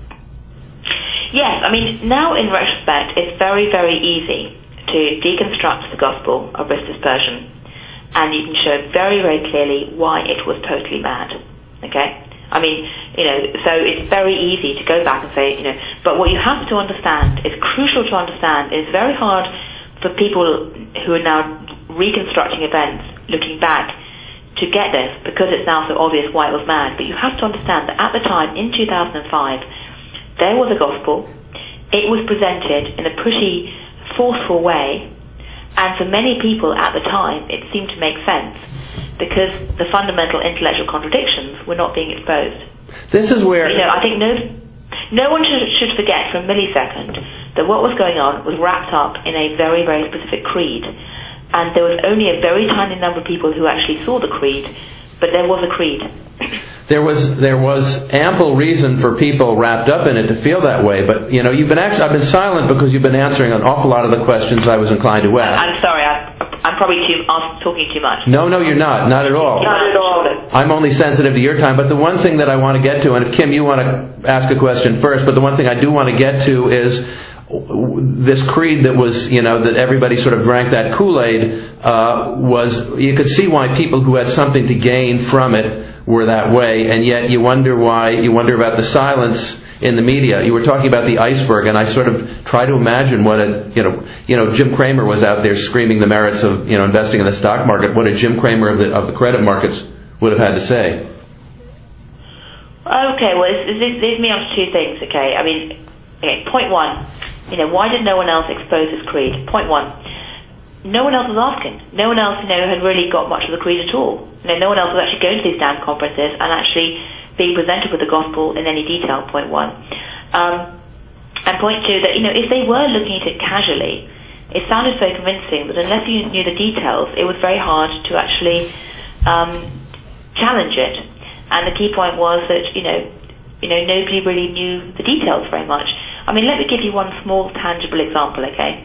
[SPEAKER 2] Yes, now in retrospect, it's very, very easy to deconstruct the gospel of risk dispersion, and you can show very, very clearly why it was totally mad. Okay? So it's very easy to go back and say, but what you have to understand, is crucial to understand, is very hard for people who are now reconstructing events, looking back, to get this, because it's now so obvious why it was mad. But you have to understand that at the time, in 2005, there was a gospel. It was presented in a pretty forceful way, and for many people at the time, it seemed to make sense because the fundamental intellectual contradictions were not being exposed.
[SPEAKER 1] This is where
[SPEAKER 2] I think no one should forget for a millisecond that what was going on was wrapped up in a very, very specific creed, and there was only a very tiny number of people who actually saw the creed, but there was a creed.
[SPEAKER 1] There was ample reason for people wrapped up in it to feel that way, but I've been silent because you've been answering an awful lot of the questions I was inclined to ask.
[SPEAKER 2] I'm sorry, I'm probably talking too much.
[SPEAKER 1] No, you're not at all.
[SPEAKER 2] Not at all.
[SPEAKER 1] I'm only sensitive to your time, but the one thing that I want to get to, and if Kim, you want to ask a question first, but the one thing I do want to get to is this creed that was, that everybody sort of drank that Kool-Aid, you could see why people who had something to gain from it were that way, and yet you wonder about the silence in the media. You were talking about the iceberg, and I sort of try to imagine what Jim Cramer was out there screaming the merits of, investing in the stock market. What a Jim Cramer of the credit markets would have had to say.
[SPEAKER 2] Okay, well, this leads me on to two things, okay? Point one, why did no one else expose this creed? Point one, no one else was asking. No one else, had really got much of the creed at all. No one else was actually going to these damn conferences and actually being presented with the gospel in any detail, point one. And point two, that, if they were looking at it casually, it sounded so convincing that unless you knew the details, it was very hard to actually challenge it. And the key point was that, nobody really knew the details very much. Let me give you one small tangible example, okay?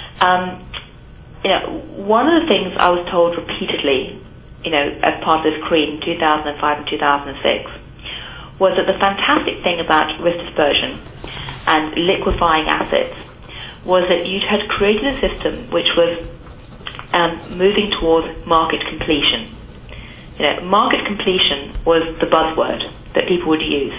[SPEAKER 2] One of the things I was told repeatedly, as part of this creed in 2005 and 2006, was that the fantastic thing about risk dispersion and liquefying assets was that you had created a system which was moving towards market completion. Market completion was the buzzword that people would use.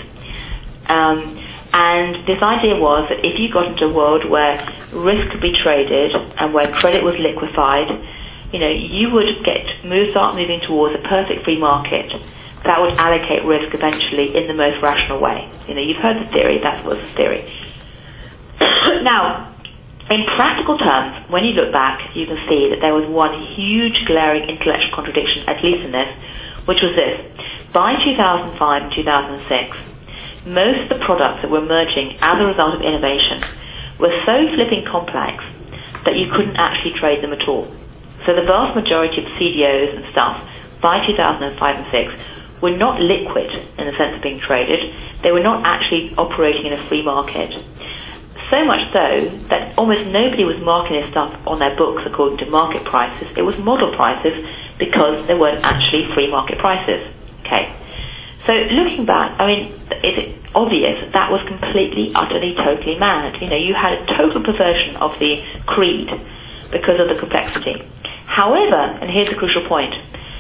[SPEAKER 2] And this idea was that if you got into a world where risk could be traded and where credit was liquefied, you would start moving towards a perfect free market that would allocate risk eventually in the most rational way. You've heard the theory, that was the theory. Now, in practical terms, when you look back, you can see that there was one huge glaring intellectual contradiction, at least in this, which was this. By 2005 and 2006, most of the products that were emerging as a result of innovation were so flipping complex that you couldn't actually trade them at all. So the vast majority of CDOs and stuff by 2005 and 6 were not liquid in the sense of being traded. They were not actually operating in a free market. So much so that almost nobody was marking their stuff on their books according to market prices. It was model prices because there weren't actually free market prices. Okay. So looking back, I mean, it's obvious that was completely, utterly, totally mad. You know, you had a total perversion of the creed because of the complexity. However, and here's the crucial point,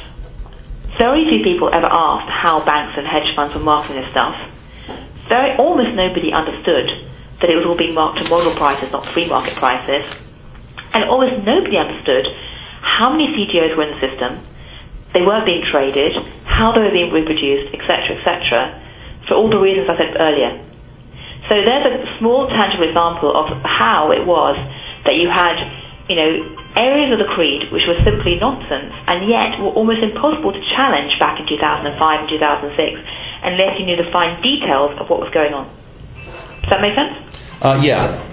[SPEAKER 2] very few people ever asked how banks and hedge funds were marking their stuff. Almost nobody understood that it was all being marked to model prices, not free market prices. And almost nobody understood how many CDOs were in the system, they weren't being traded, how they were being reproduced, etc., for all the reasons I said earlier. So there's a small tangible example of how it was that you had, you know, areas of the creed which were simply nonsense and yet were almost impossible to challenge back in 2005 and 2006 unless you knew the fine details of what was going on. Does that make sense?
[SPEAKER 1] Yeah.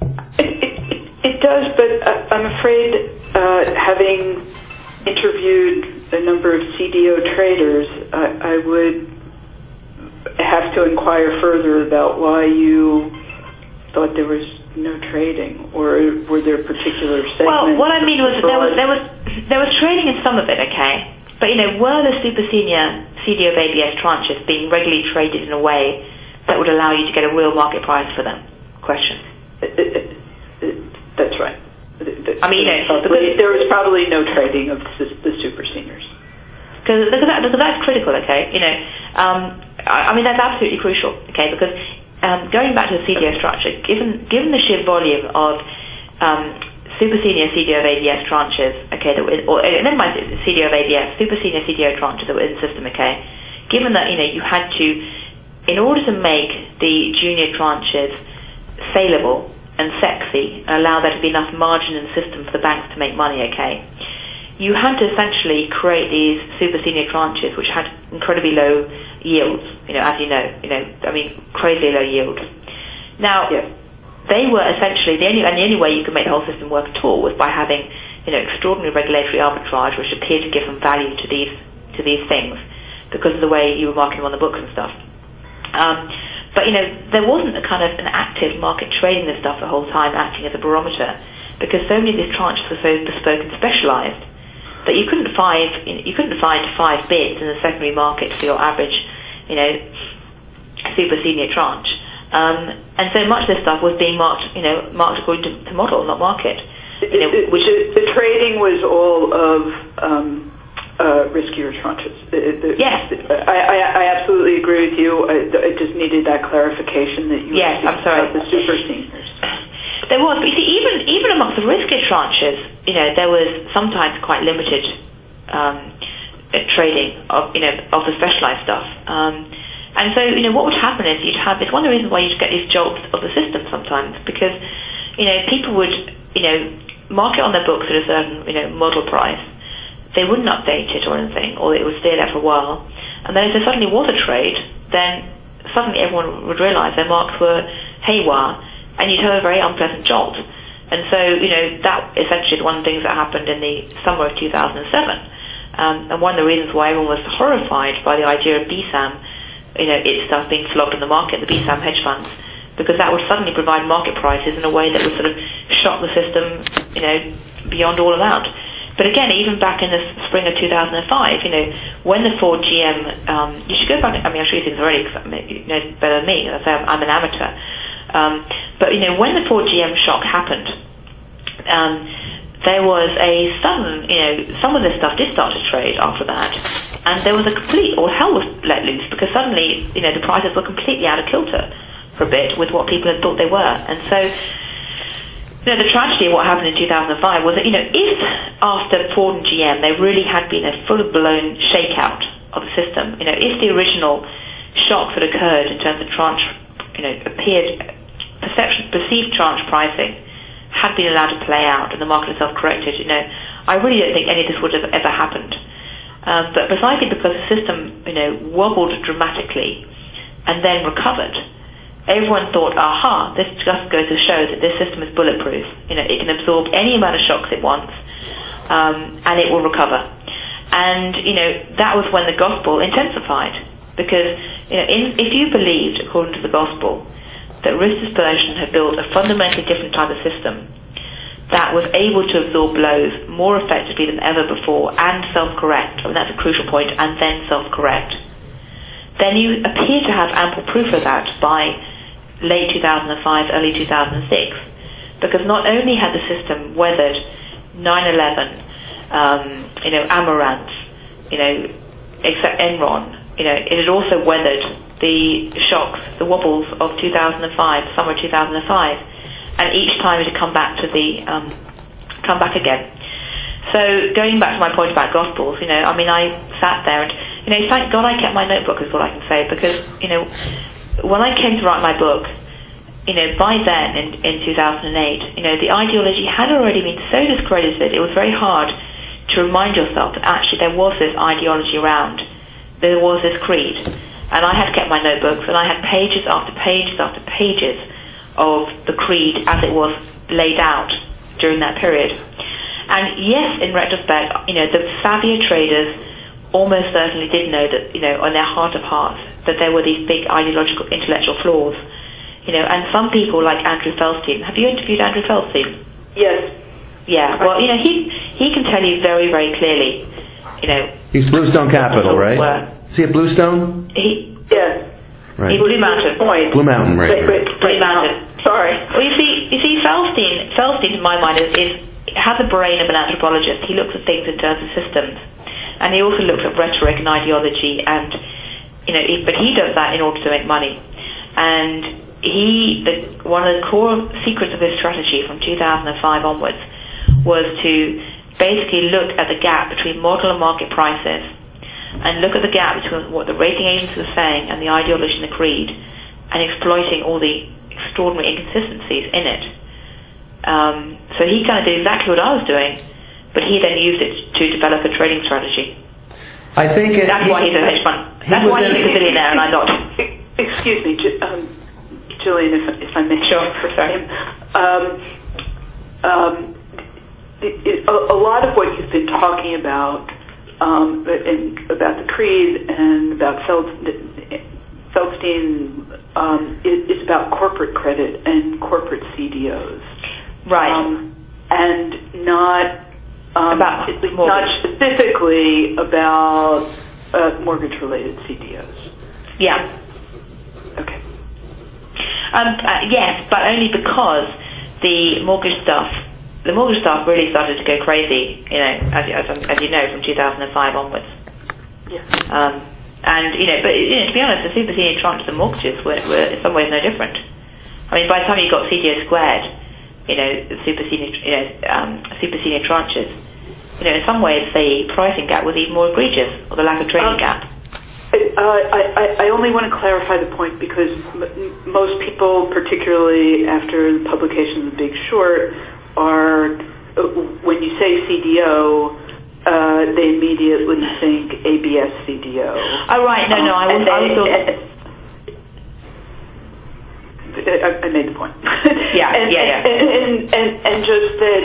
[SPEAKER 4] It does, but I'm afraid, having interviewed a number of CDO traders, I would have to inquire further about why you thought there was no trading, or were there particular segments?
[SPEAKER 2] Well, what I mean was there was trading in some of it, okay? But, you know, were the super senior CDO of ABS tranches being regularly traded in a way that would allow you to get a real market price for them? Question.
[SPEAKER 4] That's right.
[SPEAKER 2] I mean, you know, because
[SPEAKER 4] there was probably no trading of the super seniors.
[SPEAKER 2] Because that's critical, okay? You know, I mean, that's absolutely crucial, okay? Because going back to the CDO structure, given the sheer volume of super senior CDO of ABS tranches, okay, never mind CDO of ABS, super senior CDO tranches that were in the system, okay? Given that, you know, you had to, in order to make the junior tranches saleable and sexy and allow there to be enough margin in the system for the banks to make money, okay, you had to essentially create these super senior tranches which had incredibly low yields, you know, as you know, I mean, crazily low yields. Now,
[SPEAKER 4] yes.
[SPEAKER 2] They were essentially the only way you could make the whole system work at all was by having, you know, extraordinary regulatory arbitrage which appeared to give some value to these things because of the way you were marking them on the books and stuff. But, you know, there wasn't a kind of an active market trading this stuff the whole time acting as a barometer because so many of these tranches were so bespoke and specialised that you couldn't find 5 bids in the secondary market for your average, you know, super senior tranche. And so much of this stuff was being marked according to model, not market. You know,
[SPEAKER 4] the trading was all of riskier tranches.
[SPEAKER 2] Yes.
[SPEAKER 4] I absolutely agree with you. I just needed that clarification that you
[SPEAKER 2] yes, I'm sorry.
[SPEAKER 4] about the super seniors.
[SPEAKER 2] There was, but you see, even amongst the riskier tranches, you know, there was sometimes quite limited trading of the specialised stuff. And so, you know, what would happen is it's one of the reasons why you'd get these jolts of the system sometimes, because, you know, people would, you know, mark it on their books at a certain, you know, model price. They wouldn't update it or anything, or it would stay there for a while. And then if there suddenly was a trade, then suddenly everyone would realise their marks were haywire, and you'd have a very unpleasant jolt. And so, you know, that essentially is one of the things that happened in the summer of 2007. And one of the reasons why everyone was horrified by the idea of BSAM, you know, its stuff being flogged on the market, the BSAM hedge funds, because that would suddenly provide market prices in a way that would sort of shock the system, you know, beyond all amount. But again, even back in the spring of 2005, you know, when the Ford GM, you should go back, I mean, I'll show you things already because you know better than me, as I'm an amateur. But, you know, when the Ford GM shock happened, there was a sudden, you know, some of this stuff did start to trade after that, and there was a complete, or hell was let loose, because suddenly, you know, the prices were completely out of kilter for a bit with what people had thought they were. And so, you know, the tragedy of what happened in 2005 was that, you know, if after Ford and GM there really had been a full-blown shakeout of the system, you know, if the original shocks that occurred in terms of tranche, you know, perceived tranche pricing had been allowed to play out and the market itself corrected, I really don't think any of this would have ever happened. But precisely because the system, wobbled dramatically and then recovered, everyone thought, aha, this just goes to show that this system is bulletproof. It can absorb any amount of shocks it wants, and it will recover. And, that was when the gospel intensified. Because, if you believed, according to the gospel, that risk dispersion had built a fundamentally different type of system that was able to absorb blows more effectively than ever before and self-correct, that's a crucial point, and then self-correct, then you appear to have ample proof of that by late 2005, early 2006. Because not only had the system weathered 9/11, Amaranth, except Enron, it had also weathered the shocks, the wobbles of 2005, summer 2005, and each time it had come back again. So going back to my point about Gospels, I sat there and, thank God I kept my notebook is all I can say, because, when I came to write my book, by then in 2008, the ideology had already been so discredited, it was very hard to remind yourself that actually there was this ideology around, there was this creed. And I had kept my notebooks, and I had pages after pages after pages of the creed as it was laid out during that period. And yes, in retrospect, the savvier traders almost certainly did know that, on their heart of hearts, that there were these big ideological, intellectual flaws. And some people like Andrew Feldstein. Have you interviewed Andrew Feldstein?
[SPEAKER 4] Yes.
[SPEAKER 2] Yeah. Well, he can tell you very, very clearly.
[SPEAKER 1] He's Bluestone Capital, right? Is he at Bluestone?
[SPEAKER 4] Yes.
[SPEAKER 1] Right.
[SPEAKER 2] Blue Mountain.
[SPEAKER 1] Blue Mountain, right.
[SPEAKER 2] Blue Mountain. Sorry. Well, you see, Feldstein, in my mind, has a brain of an anthropologist. He looks at things in terms of systems, and he also looks at rhetoric and ideology, and but he does that in order to make money. And one of the core secrets of his strategy from 2005 onwards was to basically look at the gap between model and market prices, and look at the gap between what the rating agencies are saying and the ideology and the creed, and exploiting all the extraordinary inconsistencies in it. So he kind of did exactly what I was doing, but he then used it to develop a trading strategy.
[SPEAKER 1] I think
[SPEAKER 2] that's why he's a hedge fund. That's why he's a billionaire, and I'm not.
[SPEAKER 4] Excuse me, Gillian, if I may.
[SPEAKER 2] Sure, for sorry.
[SPEAKER 4] A lot of what you've been talking about, and about the creed and about Feldstein, is about corporate credit and corporate CDOs,
[SPEAKER 2] right?
[SPEAKER 4] And not specifically about mortgage-related CDOs.
[SPEAKER 2] Yeah.
[SPEAKER 4] Okay.
[SPEAKER 2] Yes, but only because the mortgage stuff really started to go crazy, as you know, from 2005 onwards.
[SPEAKER 4] Yes.
[SPEAKER 2] And but to be honest, the super senior tranches of mortgages were in some ways no different. I mean, by the time you got CDO squared, the super senior tranches, in some ways the pricing gap was even more egregious, or the lack of trading gap.
[SPEAKER 4] I only want to clarify the point because most people, particularly after the publication of The Big Short, when you say CDO, they immediately think ABS CDO.
[SPEAKER 2] Oh, right. No, I
[SPEAKER 4] made the point.
[SPEAKER 2] Yeah,
[SPEAKER 4] And just that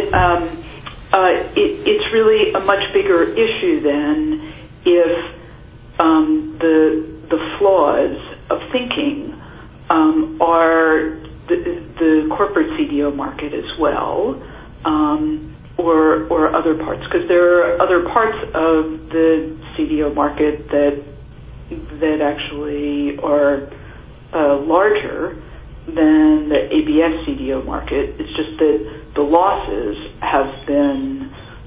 [SPEAKER 4] it's really a much bigger issue than if the flaws of thinking are the corporate CDO market as well, or other parts, because there are other parts of the CDO market that actually are larger than the ABS CDO market. It's just that the losses have been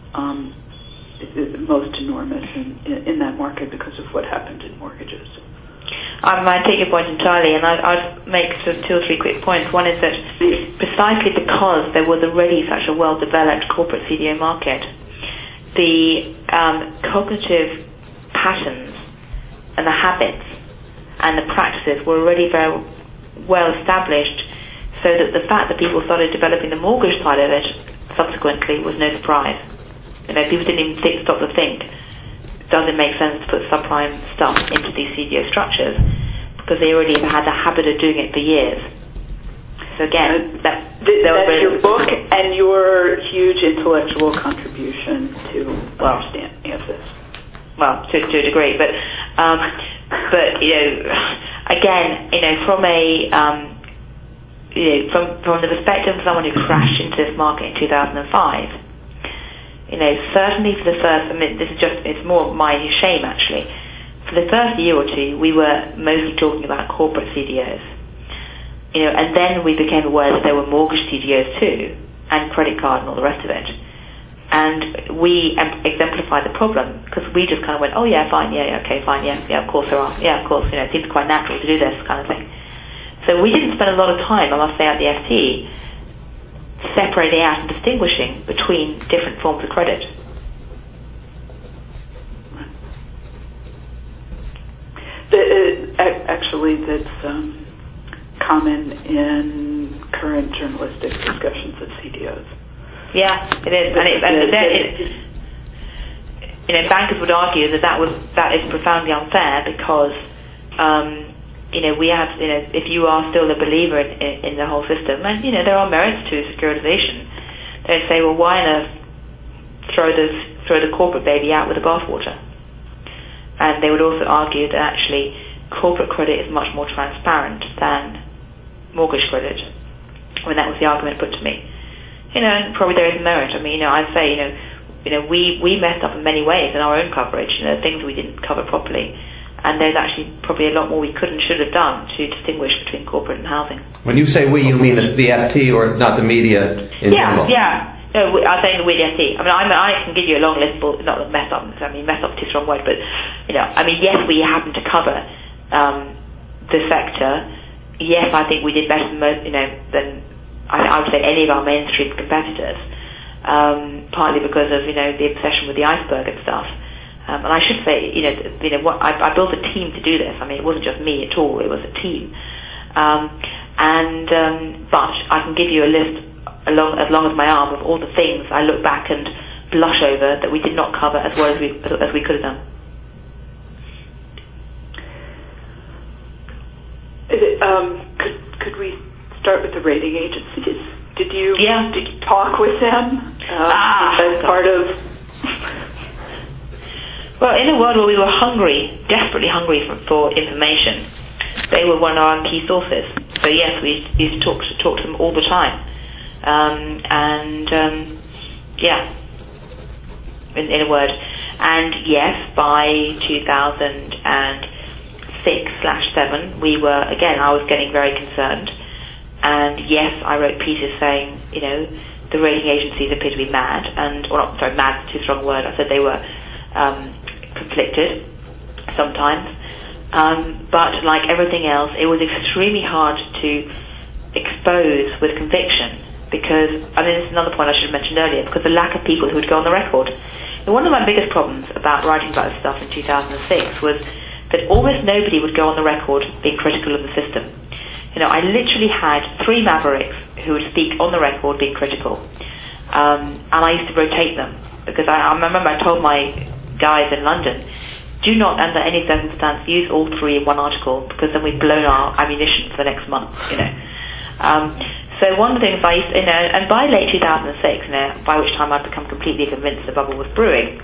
[SPEAKER 4] most enormous in that market because of what happened in mortgages.
[SPEAKER 2] I take your point entirely, and I'd make sort of 2 or 3 quick points. One is that precisely because there was already such a well-developed corporate CDO market, the cognitive patterns and the habits and the practices were already very well established, so so that the fact that people started developing the mortgage side of it subsequently was no surprise. People didn't even stop to think, does it make sense to put subprime stuff into these CDO structures? Because they already have had the habit of doing it for years. So again, that's
[SPEAKER 4] your book and your huge intellectual contribution to understanding of this.
[SPEAKER 2] Well, to a degree, but again, from a from the perspective of someone who crashed into this market in 2005, certainly for the first, it's more my shame actually. For the first year or two, we were mostly talking about corporate CDOs. And then we became aware that there were mortgage CDOs too, and credit card and all the rest of it. And we exemplified the problem, because we just kind of went, oh yeah, fine, yeah, okay, fine, yeah, of course there are. Yeah, of course, it seems quite natural to do this kind of thing. So we didn't spend a lot of time, I must say, at the FT, separating out and distinguishing between different forms of credit.
[SPEAKER 4] Actually, that's common in current journalistic discussions of CDOs.
[SPEAKER 2] Yeah, it is, and bankers would argue that is profoundly unfair because we have if you are still a believer in the whole system, and there are merits to securitization, they say, well, why on earth throw the corporate baby out with the bathwater? And they would also argue that actually corporate credit is much more transparent than mortgage credit. I mean, that was the argument put to me. And probably there is merit. I mean, I'd say, we messed up in many ways in our own coverage. Things we didn't cover properly. And there's actually probably a lot more we could and should have done to distinguish between corporate and housing.
[SPEAKER 1] When you say we, you mean the FT or not the media in general?
[SPEAKER 2] Yeah. No, I'm saying the FT. I can give you a long list, not mess up. I mean, mess up is too strong word, but yes, we happen to cover the sector. Yes, I think we did better than most, than I would say any of our mainstream competitors. Partly because of the obsession with the iceberg and stuff. And I should say, I built a team to do this. I mean, it wasn't just me at all; it was a team. But I can give you a list as long as my arm of all the things I look back and blush over that we did not cover as well as we could have done.
[SPEAKER 4] Could we start with the rating agencies? Did you talk with them as part of?
[SPEAKER 2] Well, in a world where we were desperately hungry for information, they were one of our key sources. So yes, we used to talk to them all the time. In a word. And yes, by 2006/7, I was getting very concerned. And yes, I wrote pieces saying, the rating agencies appear to be mad, mad is too strong a word. I said they were conflicted sometimes. But like everything else, it was extremely hard to expose with conviction because, this is another point I should have mentioned earlier, because the lack of people who would go on the record. And one of my biggest problems about writing about this stuff in 2006 was that almost nobody would go on the record being critical of the system. I literally had 3 mavericks who would speak on the record being critical. And I used to rotate them because I remember I told my guys in London, do not under any circumstance use all 3 in one article because then we've blown our ammunition for the next month, So one of the things I used to, and by late 2006, by which time I'd become completely convinced the bubble was brewing,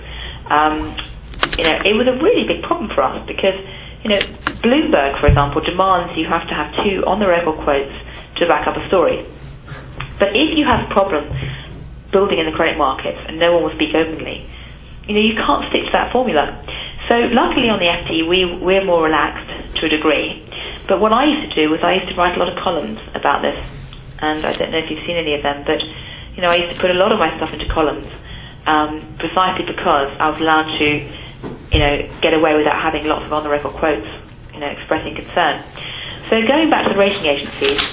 [SPEAKER 2] it was a really big problem for us because, Bloomberg, for example, demands you have to have 2 on-the-record quotes to back up a story. But if you have a problem building in the credit markets and no one will speak openly, you can't stick to that formula. So luckily on the FT, we're more relaxed to a degree. But what I used to do was I used to write a lot of columns about this. And I don't know if you've seen any of them, but, I used to put a lot of my stuff into columns, precisely because I was allowed to, get away without having lots of on-the-record quotes, expressing concern. So going back to the rating agencies,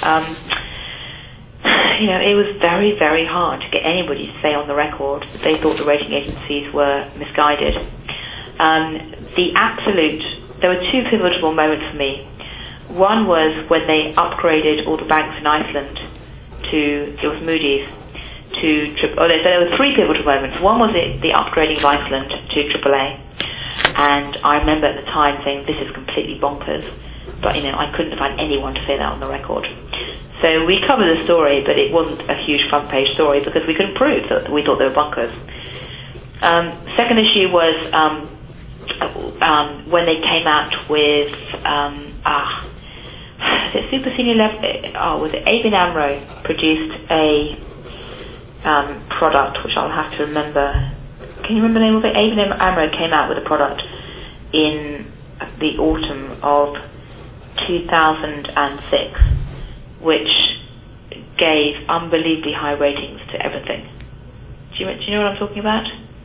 [SPEAKER 2] it was very, very hard to get anybody to say on the record that they thought the rating agencies were misguided. There were 2 pivotal moments for me. One was when they upgraded all the banks in Iceland it was Moody's, there were three pivotal moments. One was the upgrading of Iceland to AAA, and I remember at the time saying, this is completely bonkers, but I couldn't find anyone to say that on the record. So we covered the story, but it wasn't a huge front page story because we couldn't prove that we thought they were bonkers. Second issue was when they came out with super senior level. Was it ABN AMRO produced a product which I'll have to remember. Can you remember the name of it? ABN AMRO came out with a product in the autumn of 2006, which gave unbelievably high ratings to everything. Do you know what I'm talking about?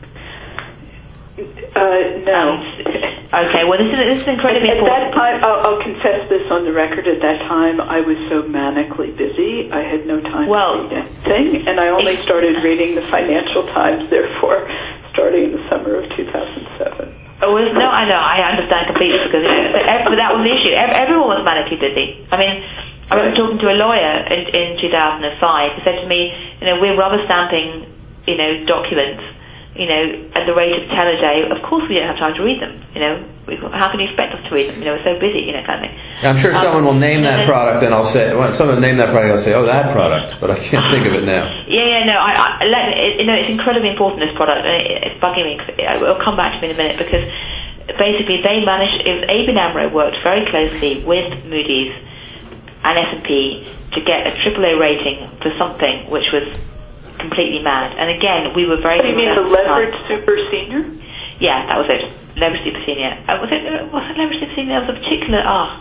[SPEAKER 4] No.
[SPEAKER 2] Okay, well this is incredibly important.
[SPEAKER 4] At that time, I'll confess this on the record, at that time I was so manically busy, I had no time to read anything, and I only started reading the Financial Times, therefore, starting in the summer of 2007.
[SPEAKER 2] Oh, no, I know, I understand completely, because but that was the issue. Everyone was manically busy. I mean, I remember talking to a lawyer in 2005 who said to me, we're rubber stamping, documents, at the rate of 10 a day. Of course we don't have time to read them. How can you expect us to read them? We're so busy, kind of thing.
[SPEAKER 1] I'm sure someone will name that product, and I'll say, when someone name that product, I'll say, oh, that product, but I can't think of it now.
[SPEAKER 2] It's incredibly important, this product, and it's bugging me. It'll come back to me in a minute, because basically ABN AMRO worked very closely with Moody's and S&P to get a AAA rating for something which was completely mad. And again, we were very...
[SPEAKER 4] You mean the leveraged super senior?
[SPEAKER 2] Yeah, that was it. Leveraged super senior. Was it leveraged super senior? There was a particular...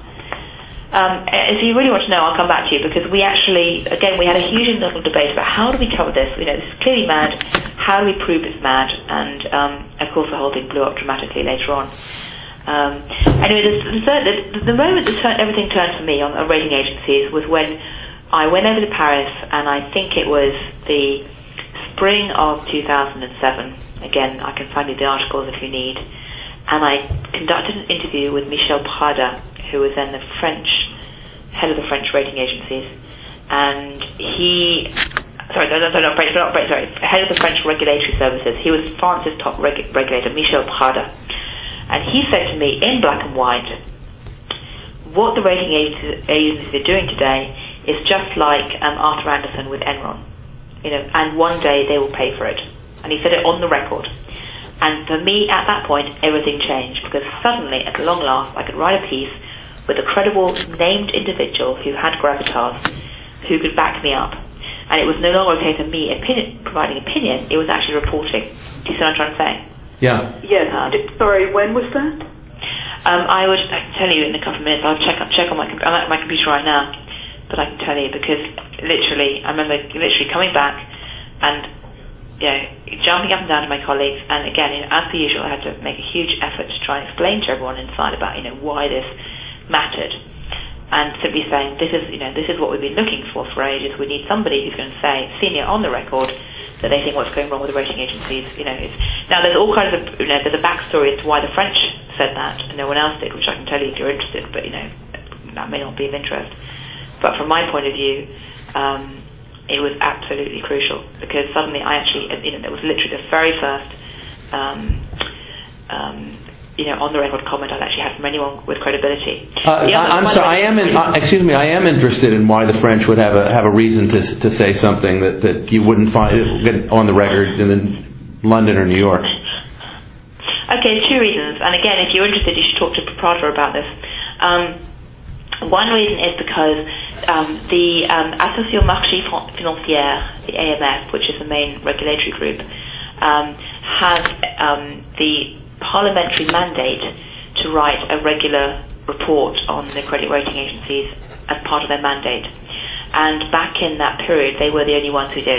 [SPEAKER 2] if you really want to know, I'll come back to you, because we actually, again, we had a huge little debate about how do we cover this. This is clearly mad. How do we prove it's mad? And of course, the whole thing blew up dramatically later on. Anyway, the moment that everything turned for me on rating agencies was when I went over to Paris, and I think it was the spring of 2007. Again, I can find you the articles if you need. And I conducted an interview with Michel Prada, who was then the head of the French rating agencies. And head of the French regulatory services. He was France's top regulator, Michel Prada. And he said to me, in black and white, what the rating agencies are doing today is just like Arthur Andersen with Enron, and one day they will pay for it. And he said it on the record. And for me, at that point, everything changed, because suddenly, at long last, I could write a piece with a credible, named individual who had gravitas, who could back me up. And it was no longer a case of me providing opinion, it was actually reporting. Do you see what I'm trying to say?
[SPEAKER 1] Yeah.
[SPEAKER 4] Yes. Sorry, when was that?
[SPEAKER 2] I can tell you in a couple of minutes. I'll check on my computer. I'm at my computer right now. But I can tell you, because I remember coming back and jumping up and down to my colleagues, and again, as per usual, I had to make a huge effort to try and explain to everyone inside about why this mattered, and simply saying this is what we've been looking for ages. We need somebody who's going to say, senior on the record, that they think what's going wrong with the rating agencies. Now there's all kinds of there's a backstory as to why the French said that and no one else did, which I can tell you if you're interested, but that may not be of interest. But from my point of view, it was absolutely crucial, because suddenly I actually, that was literally the very first, on the record comment I'd actually had from anyone with credibility.
[SPEAKER 1] I'm sorry, I am interested in why the French would have a reason to say something that you wouldn't find on the record in London or New York.
[SPEAKER 2] Okay, two reasons. And again, if you're interested, you should talk to Prada about this. One reason is because the Association Marché Financière, the AMF, which is the main regulatory group, has the parliamentary mandate to write a regular report on the credit rating agencies as part of their mandate. And back in that period, they were the only ones who did.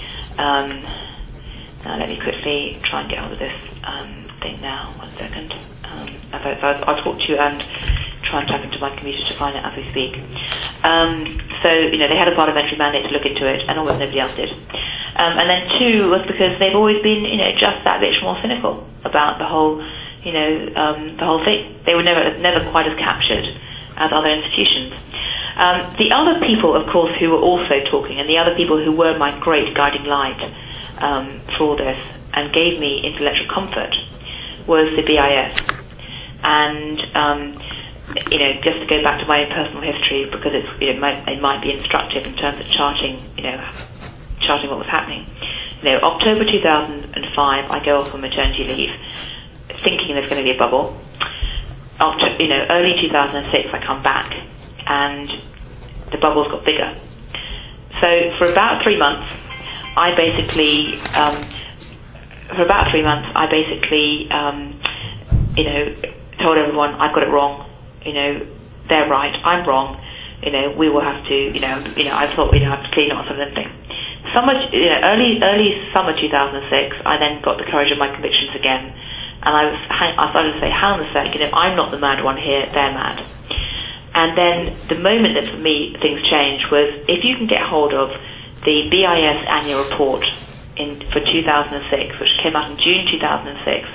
[SPEAKER 2] Now let me quickly try and get hold of this thing now. 1 second. I'll talk to you and try and tap into my computer to find it as we speak. So they had a parliamentary mandate to look into it, and almost nobody else did. And then two was because they've always been, just that bit more cynical about the whole, the whole thing. They were never quite as captured as other institutions. The other people, of course, who were also talking, and the other people who were my great guiding light for all this and gave me intellectual comfort, was the BIS. And just to go back to my own personal history, because it might be instructive in terms of charting what was happening. October 2005, I go off on maternity leave, thinking there's going to be a bubble. Early 2006, I come back, and the bubbles got bigger. So for about 3 months, I basically told everyone I've got it wrong. They're right, I'm wrong. We will have to. I thought we'd have to clean up some of them things. Early summer 2006, I then got the courage of my convictions again, and I started to say, hang on a sec, I'm not the mad one here, they're mad. And then the moment that for me things changed was, if you can get hold of the BIS annual report for 2006, which came out in June 2006,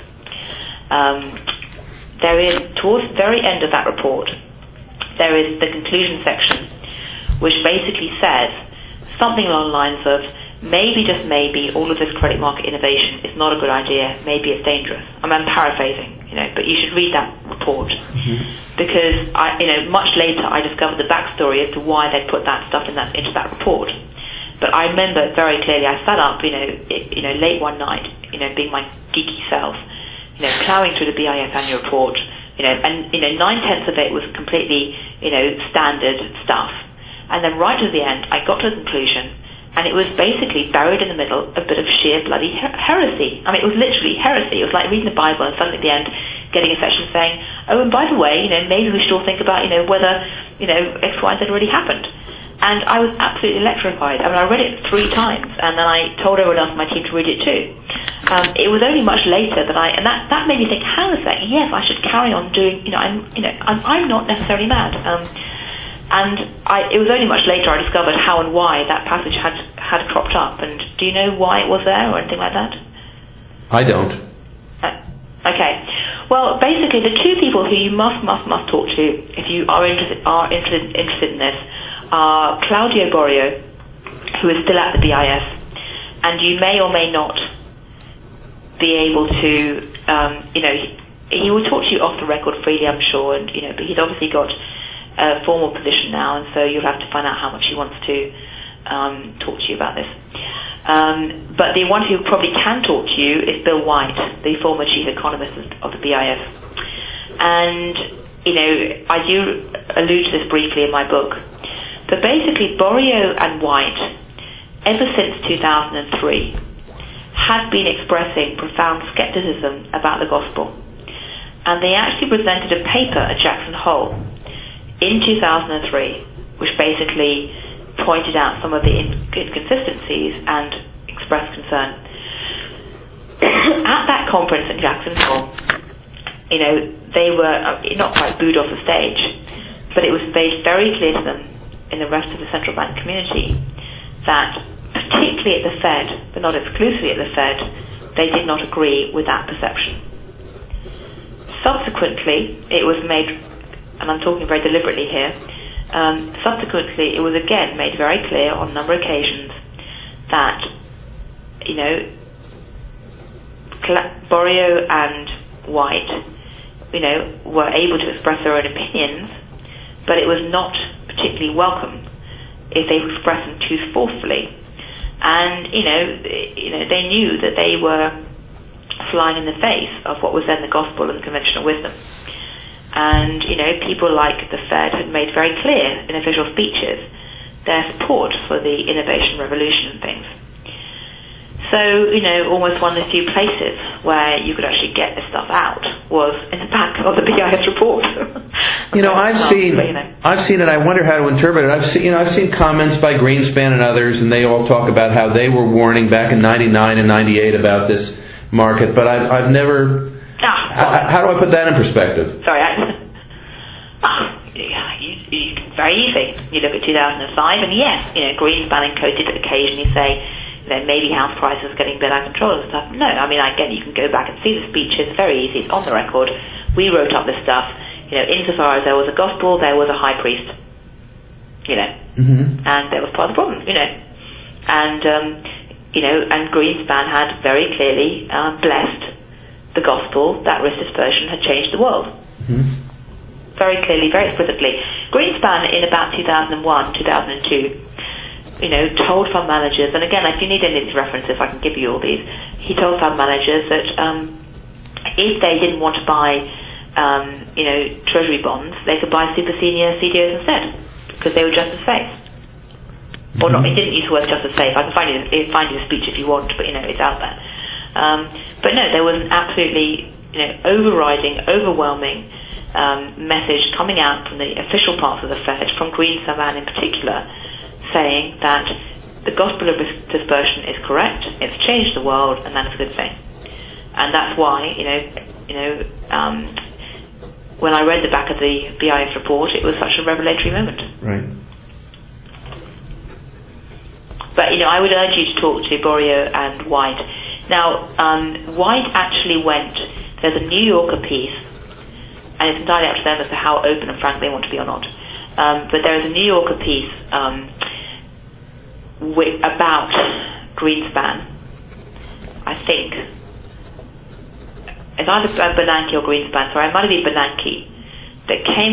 [SPEAKER 2] there is, towards the very end of that report, there is the conclusion section, which basically says something along the lines of, maybe, just maybe, all of this credit market innovation is not a good idea, maybe it's dangerous. I'm paraphrasing, but you should read that report. Because much later I discovered the backstory as to why they put that stuff into that report. But I remember very clearly, I sat up, late one night, being my geeky self, plowing through the BIS annual report, and 9/10 of it was completely, standard stuff. And then right at the end, I got to the conclusion, and it was basically buried in the middle a bit of sheer bloody heresy. It was literally heresy. It was like reading the Bible and suddenly at the end getting a section saying, oh, and by the way, maybe we should all think about, whether, X, Y, Z already happened. And I was absolutely electrified. I read it 3 times, and then I told everyone else in my team to read it too. It was only much later that that made me think, hang on a sec, yes, I should carry on doing, I'm not necessarily mad. It was only much later I discovered how and why that passage had cropped up. And do you know why it was there or anything like that?
[SPEAKER 1] I don't.
[SPEAKER 2] Okay. Well, basically, the 2 people who you must talk to if you are interested in this are Claudio Borio, who is still at the BIS, and you may or may not be able to, he will talk to you off the record freely, I'm sure, and but he's obviously got a formal position now, and so you'll have to find out how much he wants to talk to you about this. But the one who probably can talk to you is Bill White, the former chief economist of the BIS. And, I do allude to this briefly in my book. But basically, Borio and White, ever since 2003, had been expressing profound skepticism about the gospel. And they actually presented a paper at Jackson Hole in 2003, which basically pointed out some of the inconsistencies and expressed concern. At that conference at Jackson Hole, they were not quite booed off the stage, but it was made very clear to them in the rest of the central bank community that, particularly at the Fed, but not exclusively at the Fed, they did not agree with that perception. Subsequently, it was made, and I'm talking very deliberately here, subsequently it was again made very clear on a number of occasions that, Borio and White, were able to express their own opinions, but it was not particularly welcome if they expressed them too forcefully. And, they knew that they were flying in the face of what was then the gospel and conventional wisdom. And, people like the Fed had made very clear in official speeches their support for the innovation revolution and things. So, almost one of the few places where you could actually get this stuff out was in the back of the BIS report. I've seen it. I wonder how to interpret it. I've seen comments by Greenspan and others, and they all talk about how they were warning back in '99 and '98 about this market. But I've never. How do I put that in perspective? Sorry. Very easy. You look at 2005, and yes, Greenspan and co did occasionally say, maybe house prices are getting a bit out of control and stuff. No, I get you can go back and see the speeches, very easy, it's on the record. We wrote up this stuff. insofar as there was a gospel, there was a high priest, and that was part of the problem, and and Greenspan had very clearly blessed the gospel that risk dispersion had changed the world. Very clearly, very explicitly. Greenspan in about 2001, 2002, told fund managers, and again, if you need any of these references, I can give you all these. He told fund managers that if they didn't want to buy, treasury bonds, they could buy super senior CDOs instead, because they were just as safe. Or not, he didn't use the word just as safe. I can find you a speech if you want, but it's out there. But no, there was an absolutely, overriding, overwhelming message coming out from the official parts of the Fed, from Greenspan in particular, saying that the gospel of dispersion is correct, it's changed the world, and that's a good thing. And that's why, when I read the back of the BIS report, it was such a revelatory moment.
[SPEAKER 1] Right.
[SPEAKER 2] But, I would urge you to talk to Borio and White. Now, White actually there's a New Yorker piece, and it's entirely up to them as to how open and frank they want to be or not. But there is a New Yorker piece about Greenspan, I think. It's either Bernanke or Greenspan, sorry, it might have been Bernanke, that came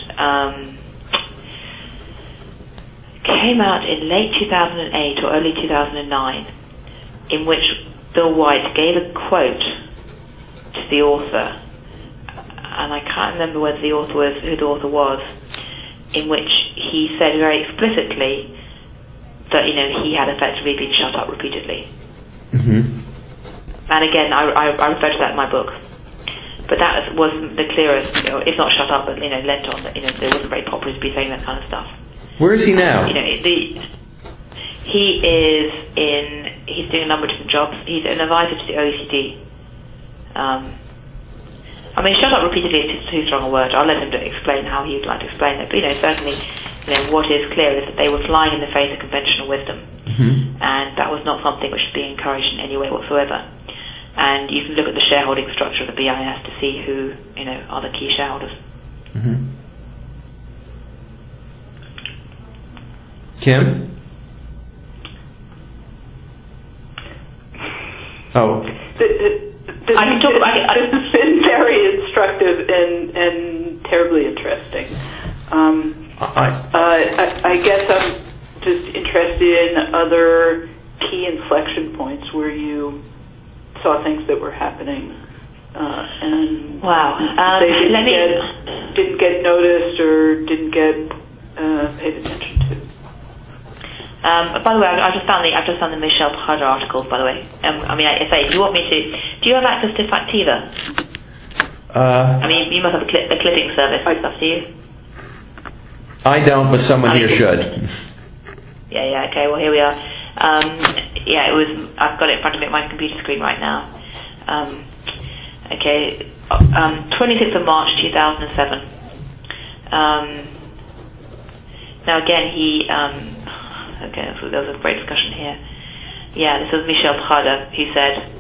[SPEAKER 2] out in late 2008 or early 2009, in which Bill White gave a quote to the author, and I can't remember who the author was, in which he said very explicitly that he had effectively been shut up repeatedly. And again, I refer to that in my book. But that was the clearest, if not shut up, but lent on that. It wasn't very popular to be saying that kind of stuff.
[SPEAKER 1] Where is he now?
[SPEAKER 2] He's doing a number of different jobs. He's an advisor to the OECD. Shut up repeatedly is too strong a word. I'll let him explain how he would like to explain it. But certainly, what is clear is that they were flying in the face of conventional wisdom, and that was not something which should be encouraged in any way whatsoever. And you can look at the shareholding structure of the BIS to see who are the key shareholders.
[SPEAKER 1] Kim? Oh.
[SPEAKER 2] I can talk about it.
[SPEAKER 4] This has been very instructive and terribly interesting. I guess I'm just interested in other key inflection points where you saw things that were happening and they didn't get noticed or didn't get paid attention to.
[SPEAKER 2] By the way, I've just found the Michel Prader articles. By the way, do you want me to? Do you have access to Factiva? You must have a clipping service and stuff, do you?
[SPEAKER 1] I don't, but someone here should.
[SPEAKER 2] Yeah. Okay. Well, here we are. It was. I've got it in front of me at my computer screen right now. 26th of March 2007. Now again, there was a great discussion here. Yeah, this was Michel Prader who said,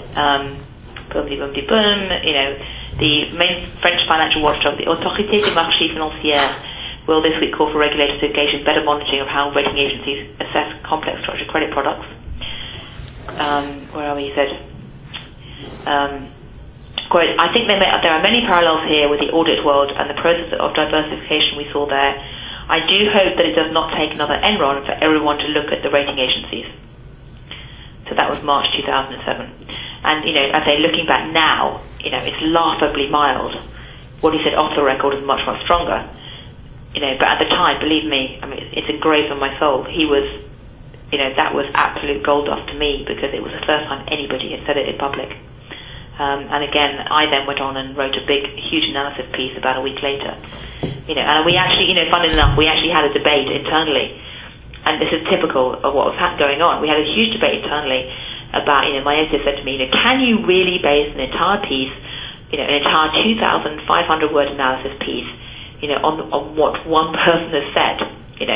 [SPEAKER 2] the main French financial watchdog, the Autorité des marchés financiers, will this week call for regulators to engage in better monitoring of how rating agencies assess complex structured credit products. Where are we? He said, quote, I think there are many parallels here with the audit world and the process of diversification we saw there. I do hope that it does not take another Enron for everyone to look at the rating agencies. So that was March 2007. And, I say looking back now, it's laughably mild. What he said off the record is much, much stronger. But at the time, believe me, it's engraved on my soul. He was, that was absolute gold dust to me because it was the first time anybody had said it in public. And again, I then went on and wrote a huge analysis piece about a week later. And we actually, funnily enough, we actually had a debate internally, and this is typical of what was going on. We had a huge debate internally about, my editor said to me, can you really base an entire piece, an entire 2,500 word analysis piece, on what one person has said, in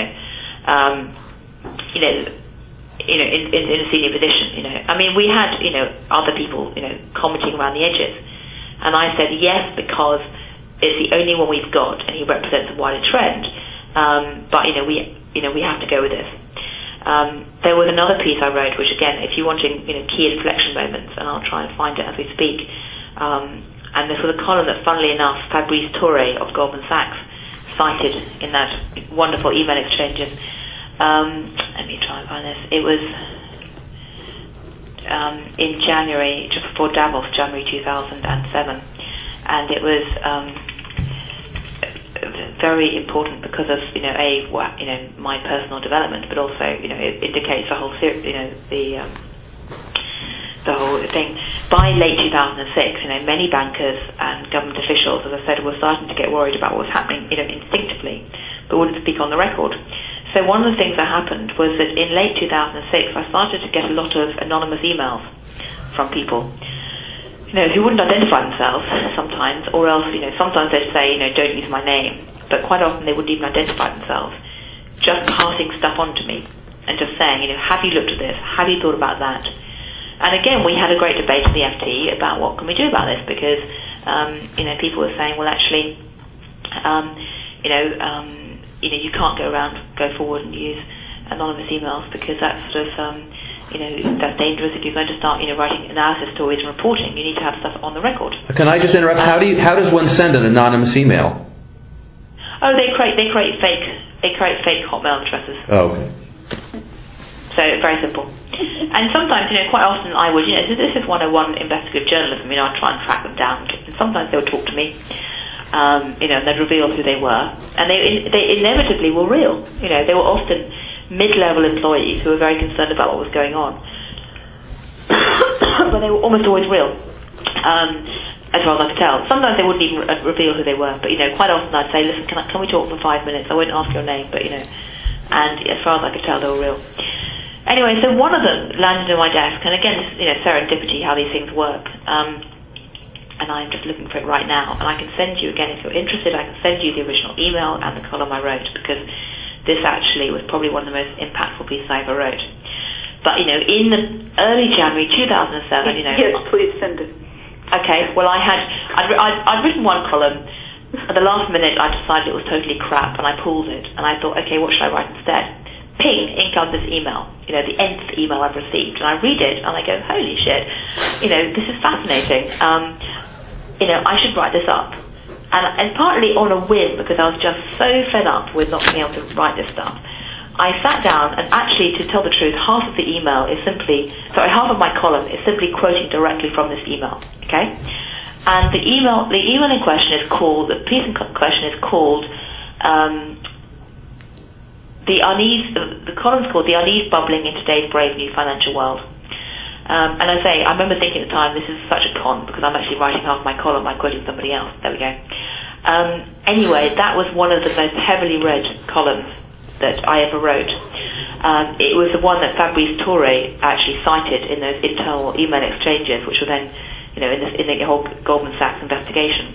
[SPEAKER 2] a senior position, we had, other people, commenting around the edges. And I said yes, because it's the only one we've got, and he represents a wider trend. But we have to go with this. There was another piece I wrote, which again, if you're wanting key inflection moments, and I'll try and find it as we speak. And this was a column that, funnily enough, Fabrice Touré of Goldman Sachs cited in that wonderful email exchanges. Let me try and find this. It was in January, just before Davos, January 2007, and it was very important because of my personal development, but also it indicates the whole the whole thing. By late 2006, many bankers and government officials, as I said, were starting to get worried about what was happening, instinctively, but wouldn't speak on the record. So one of the things that happened was that in late 2006, I started to get a lot of anonymous emails from people, who wouldn't identify themselves sometimes, or else, sometimes they'd say, don't use my name, but quite often they wouldn't even identify themselves, just passing stuff on to me and just saying, have you looked at this? Have you thought about that? And again, we had a great debate at the FT about what can we do about this, because, people were saying, well, actually, you can't go forward and use anonymous emails, because that's sort of, that's dangerous if you're going to start, writing analysis stories and reporting. You need to have stuff on the record.
[SPEAKER 1] Can I just interrupt? How does one send an anonymous email?
[SPEAKER 2] Oh, they create fake Hotmail addresses.
[SPEAKER 1] Oh, okay.
[SPEAKER 2] So it's very simple. And sometimes, quite often I would, this is 101 investigative journalism, I try and track them down. And sometimes they would talk to me, and they'd reveal who they were. And they inevitably were real. They were often mid-level employees who were very concerned about what was going on. But they were almost always real, as far as I could tell. Sometimes they wouldn't even reveal who they were, but, quite often I'd say, listen, can we talk for 5 minutes? I won't ask your name, but, and as far as I could tell, they were real. Anyway, so one of them landed on my desk, and again, serendipity, how these things work. And I'm just looking for it right now, and I can send you, again, if you're interested, I can send you the original email and the column I wrote, because this actually was probably one of the most impactful pieces I ever wrote. But, in the early January 2007,
[SPEAKER 4] Yes, please send it.
[SPEAKER 2] Okay, well, I'd written one column. At the last minute, I decided it was totally crap, and I pulled it, and I thought, okay, what should I write instead? Ping, in comes this email, the nth email I've received, and I read it, and I go, holy shit, this is fascinating. I should write this up. And partly on a whim, because I was just so fed up with not being able to write this stuff, I sat down, and actually, to tell the truth, half of my column is simply quoting directly from this email, okay? And the email in question is called, the piece in question is called, the column's called The Unease Bubbling in Today's Brave New Financial World. And I remember thinking at the time, this is such a con, because I'm actually writing half my column by quoting somebody else. There we go. Anyway, that was one of the most heavily read columns that I ever wrote. It was the one that Fabrice Touré actually cited in those internal email exchanges, which were then, in the whole Goldman Sachs investigation.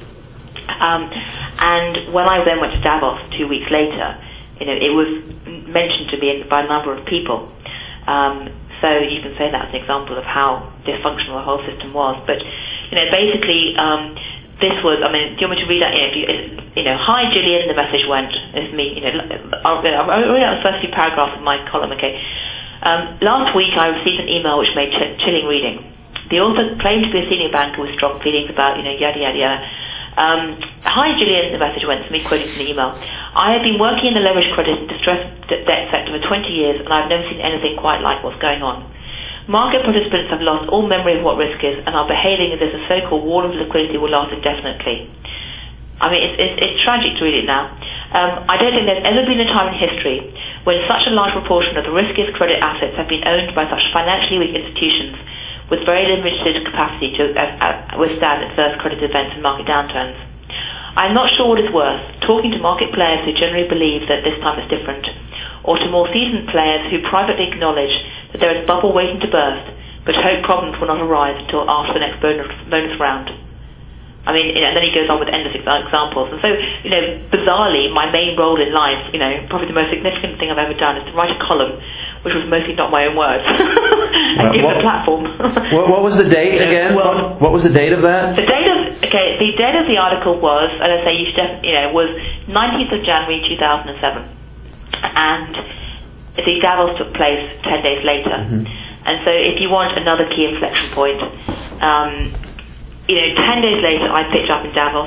[SPEAKER 2] And when I then went to Davos 2 weeks later, it was mentioned to me by a number of people. So you can say that's an example of how dysfunctional the whole system was. But, basically, this was, do you want me to read that? Hi Gillian, the message went. It's me, I'll read out the first few paragraphs of my column, okay. Last week I received an email which made chilling reading. The author claimed to be a senior banker with strong feelings about, yada, yada, yada. Hi Gillian, the message went to me, quoting from the email. I have been working in the leveraged credit and distressed debt sector for 20 years, and I've never seen anything quite like what's going on. Market participants have lost all memory of what risk is and are behaving as if the so-called wall of liquidity will last indefinitely. It's tragic to read it now. I don't think there's ever been a time in history when such a large proportion of the riskiest credit assets have been owned by such financially weak institutions with very limited capacity to withstand adverse credit events and market downturns. I'm not sure what is worse, talking to market players who generally believe that this time is different, or to more seasoned players who privately acknowledge that there is a bubble waiting to burst, but hope problems will not arise until after the next bonus round. And then he goes on with endless examples. And so, bizarrely, my main role in life, probably the most significant thing I've ever done is to write a column, which was mostly not my own words, and give it a platform.
[SPEAKER 1] What was the date again? What was the date of that?
[SPEAKER 2] The date of okay, the date of the article was, and I say you should was 19th of January 2007, and the Davos took place 10 days later. And so, if you want another key inflection point, 10 days later, I pitched up in Davos.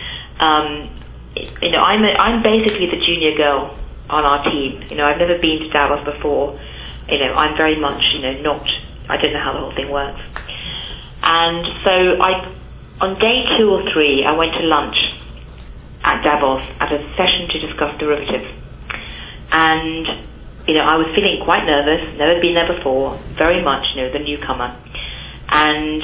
[SPEAKER 2] I'm basically the junior girl on our team. I've never been to Davos before. I'm very much, I don't know how the whole thing works. And so on day 2 or 3, I went to lunch at Davos at a session to discuss derivatives. And, I was feeling quite nervous, never been there before, very much, the newcomer. And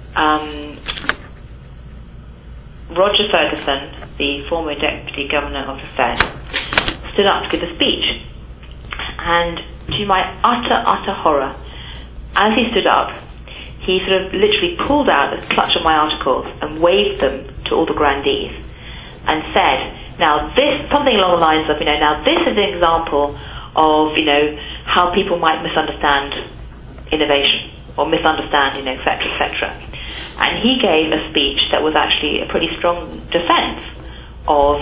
[SPEAKER 2] Roger Ferguson, the former Deputy Governor of the Fed, stood up to give a speech. And to my utter horror, as he stood up, he sort of literally pulled out a clutch of my articles and waved them to all the grandees and said, now this, something along the lines of, now this is an example of, how people might misunderstand innovation or misunderstand, et cetera, et cetera. And he gave a speech that was actually a pretty strong defense of,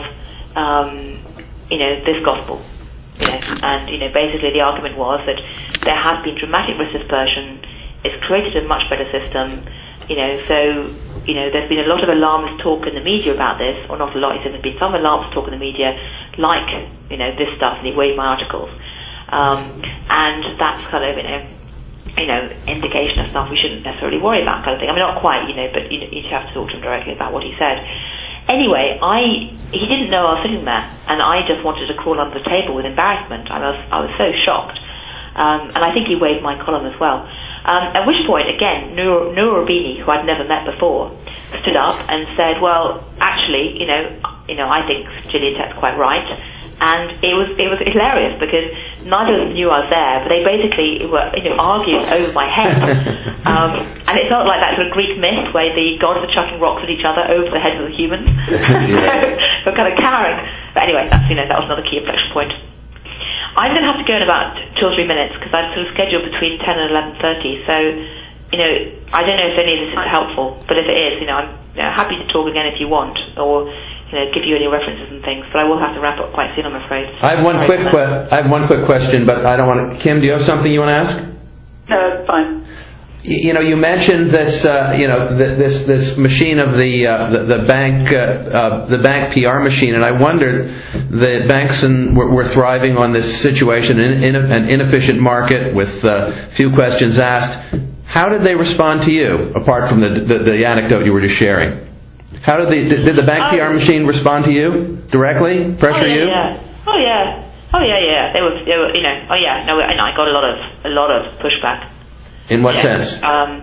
[SPEAKER 2] this gospel. And basically the argument was that there has been dramatic risk dispersion. It's created a much better system. There's been a lot of alarmist talk in the media about this, or not a lot. He said there's been some alarmist talk in the media, like this stuff, and he waved my articles. And that's kind of indication of stuff we shouldn't necessarily worry about, kind of thing. I mean, not quite, but you'd have to talk to him directly about what he said. Anyway, he didn't know I was sitting there, and I just wanted to crawl under the table with embarrassment. I was so shocked, and I think he waved my column as well. At which point, again, Noor Rubini, who I'd never met before, stood up and said, "Well, actually, I think Gillian Tett's quite right." And it was hilarious because neither of them knew I was there, but they basically were arguing over my head. And it felt like that sort of Greek myth where the gods are chucking rocks at each other over the heads of the humans. So kind of cowering. But anyway, that was another key inflection point. I'm going to have to go in about 2 or 3 minutes because I've sort of scheduled between 10 and 11:30. So, I don't know if any of this is helpful, but if it is, I'm happy to talk again if you want, or give you any references and things. But I will have to wrap up quite soon, I'm afraid.
[SPEAKER 1] I have one quick question, but I don't want to. Kim, do you have something you want to ask?
[SPEAKER 4] No, it's fine.
[SPEAKER 1] You mentioned this, this machine of the bank PR machine, and I wondered that banks were thriving on this situation in an inefficient market with few questions asked. How did they respond to you, apart from the anecdote you were just sharing? How did the bank PR machine respond to you directly? Pressure you?
[SPEAKER 2] Yeah. Oh yeah. They were. Oh yeah. No, and I got a lot of pushback.
[SPEAKER 1] In what sense?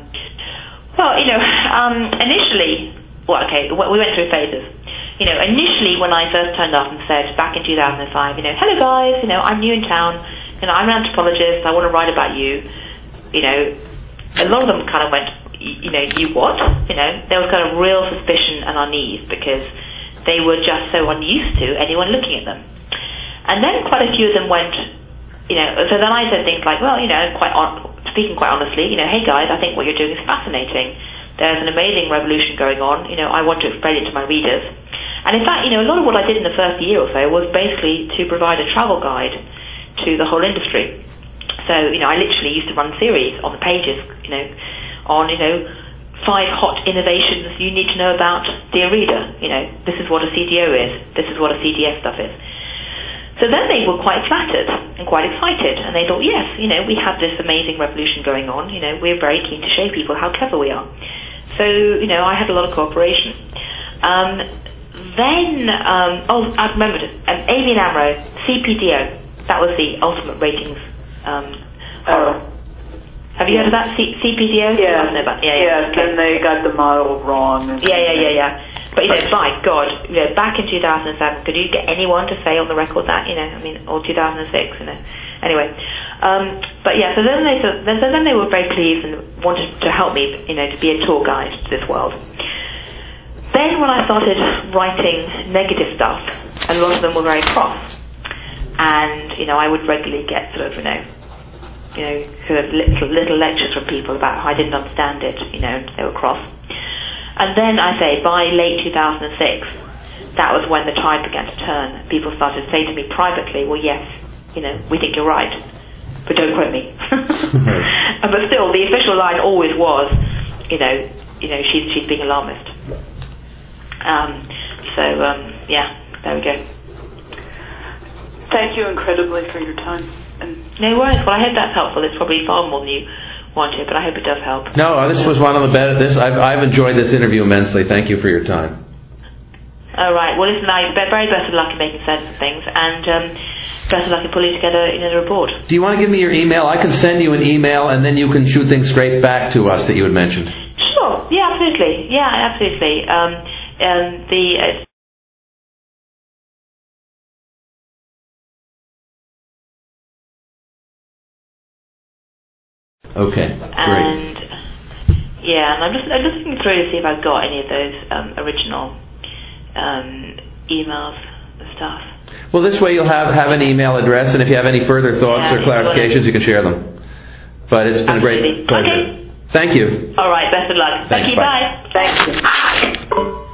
[SPEAKER 2] Initially, we went through phases. Initially when I first turned up and said back in 2005, hello guys, I'm new in town, I'm an anthropologist, I want to write about you. A lot of them kind of went, you what? There was kind of real suspicion and unease because they were just so unused to anyone looking at them. And then quite a few of them went, so then I said things like, well, speaking quite honestly, hey guys, I think what you're doing is fascinating. There's an amazing revolution going on. I want to explain it to my readers. And in fact, a lot of what I did in the first year or so was basically to provide a travel guide to the whole industry. So, I literally used to run series on the pages, on 5 hot innovations you need to know about, dear reader. This is what a CDO is. This is what a CDS stuff is. So then they were quite flattered and quite excited, and they thought, yes, we have this amazing revolution going on, we're very keen to show people how clever we are. So, I had a lot of cooperation. I remembered it, ABN AMRO, CPDO, that was the ultimate ratings horror. Have you heard of that, CPDO?
[SPEAKER 4] Yeah.
[SPEAKER 2] Yeah.
[SPEAKER 4] And they got the model wrong.
[SPEAKER 2] Yeah. But my God, back in 2007, could you get anyone to say on the record that, or 2006, Anyway, but yeah, so then they were very pleased and wanted to help me, to be a tour guide to this world. Then when I started writing negative stuff, a lot of them were very cross, and I would regularly get sort of little lectures from people about how I didn't understand it, they were cross. And then I say by late 2006, that was when the tide began to turn. People started to say to me privately, well, yes, we think you're right, but don't quote me. But still, the official line always was, she's being alarmist. There we go.
[SPEAKER 4] Thank you incredibly for your time.
[SPEAKER 2] No worries. Well, I hope that's helpful. It's probably far more than you wanted, but I hope it does help.
[SPEAKER 1] No, this was one of the best. I've enjoyed this interview immensely. Thank you for your time.
[SPEAKER 2] All right. Well, listen, very best of luck in making sense of things, and best of luck in pulling together the report.
[SPEAKER 1] Do you want to give me your email? I can send you an email, and then you can shoot things straight back to us that you had mentioned.
[SPEAKER 2] Sure. Yeah, absolutely.
[SPEAKER 1] Okay, great.
[SPEAKER 2] And I'm just looking through to see if I've got any of those original emails and stuff.
[SPEAKER 1] Well, this way you'll have an email address, and if you have any further thoughts or clarifications, you can share them. But it's been a great pleasure.
[SPEAKER 2] Okay.
[SPEAKER 1] Thank you.
[SPEAKER 2] All right, best of luck.
[SPEAKER 1] Thanks,
[SPEAKER 2] Thank you, bye. Thank you.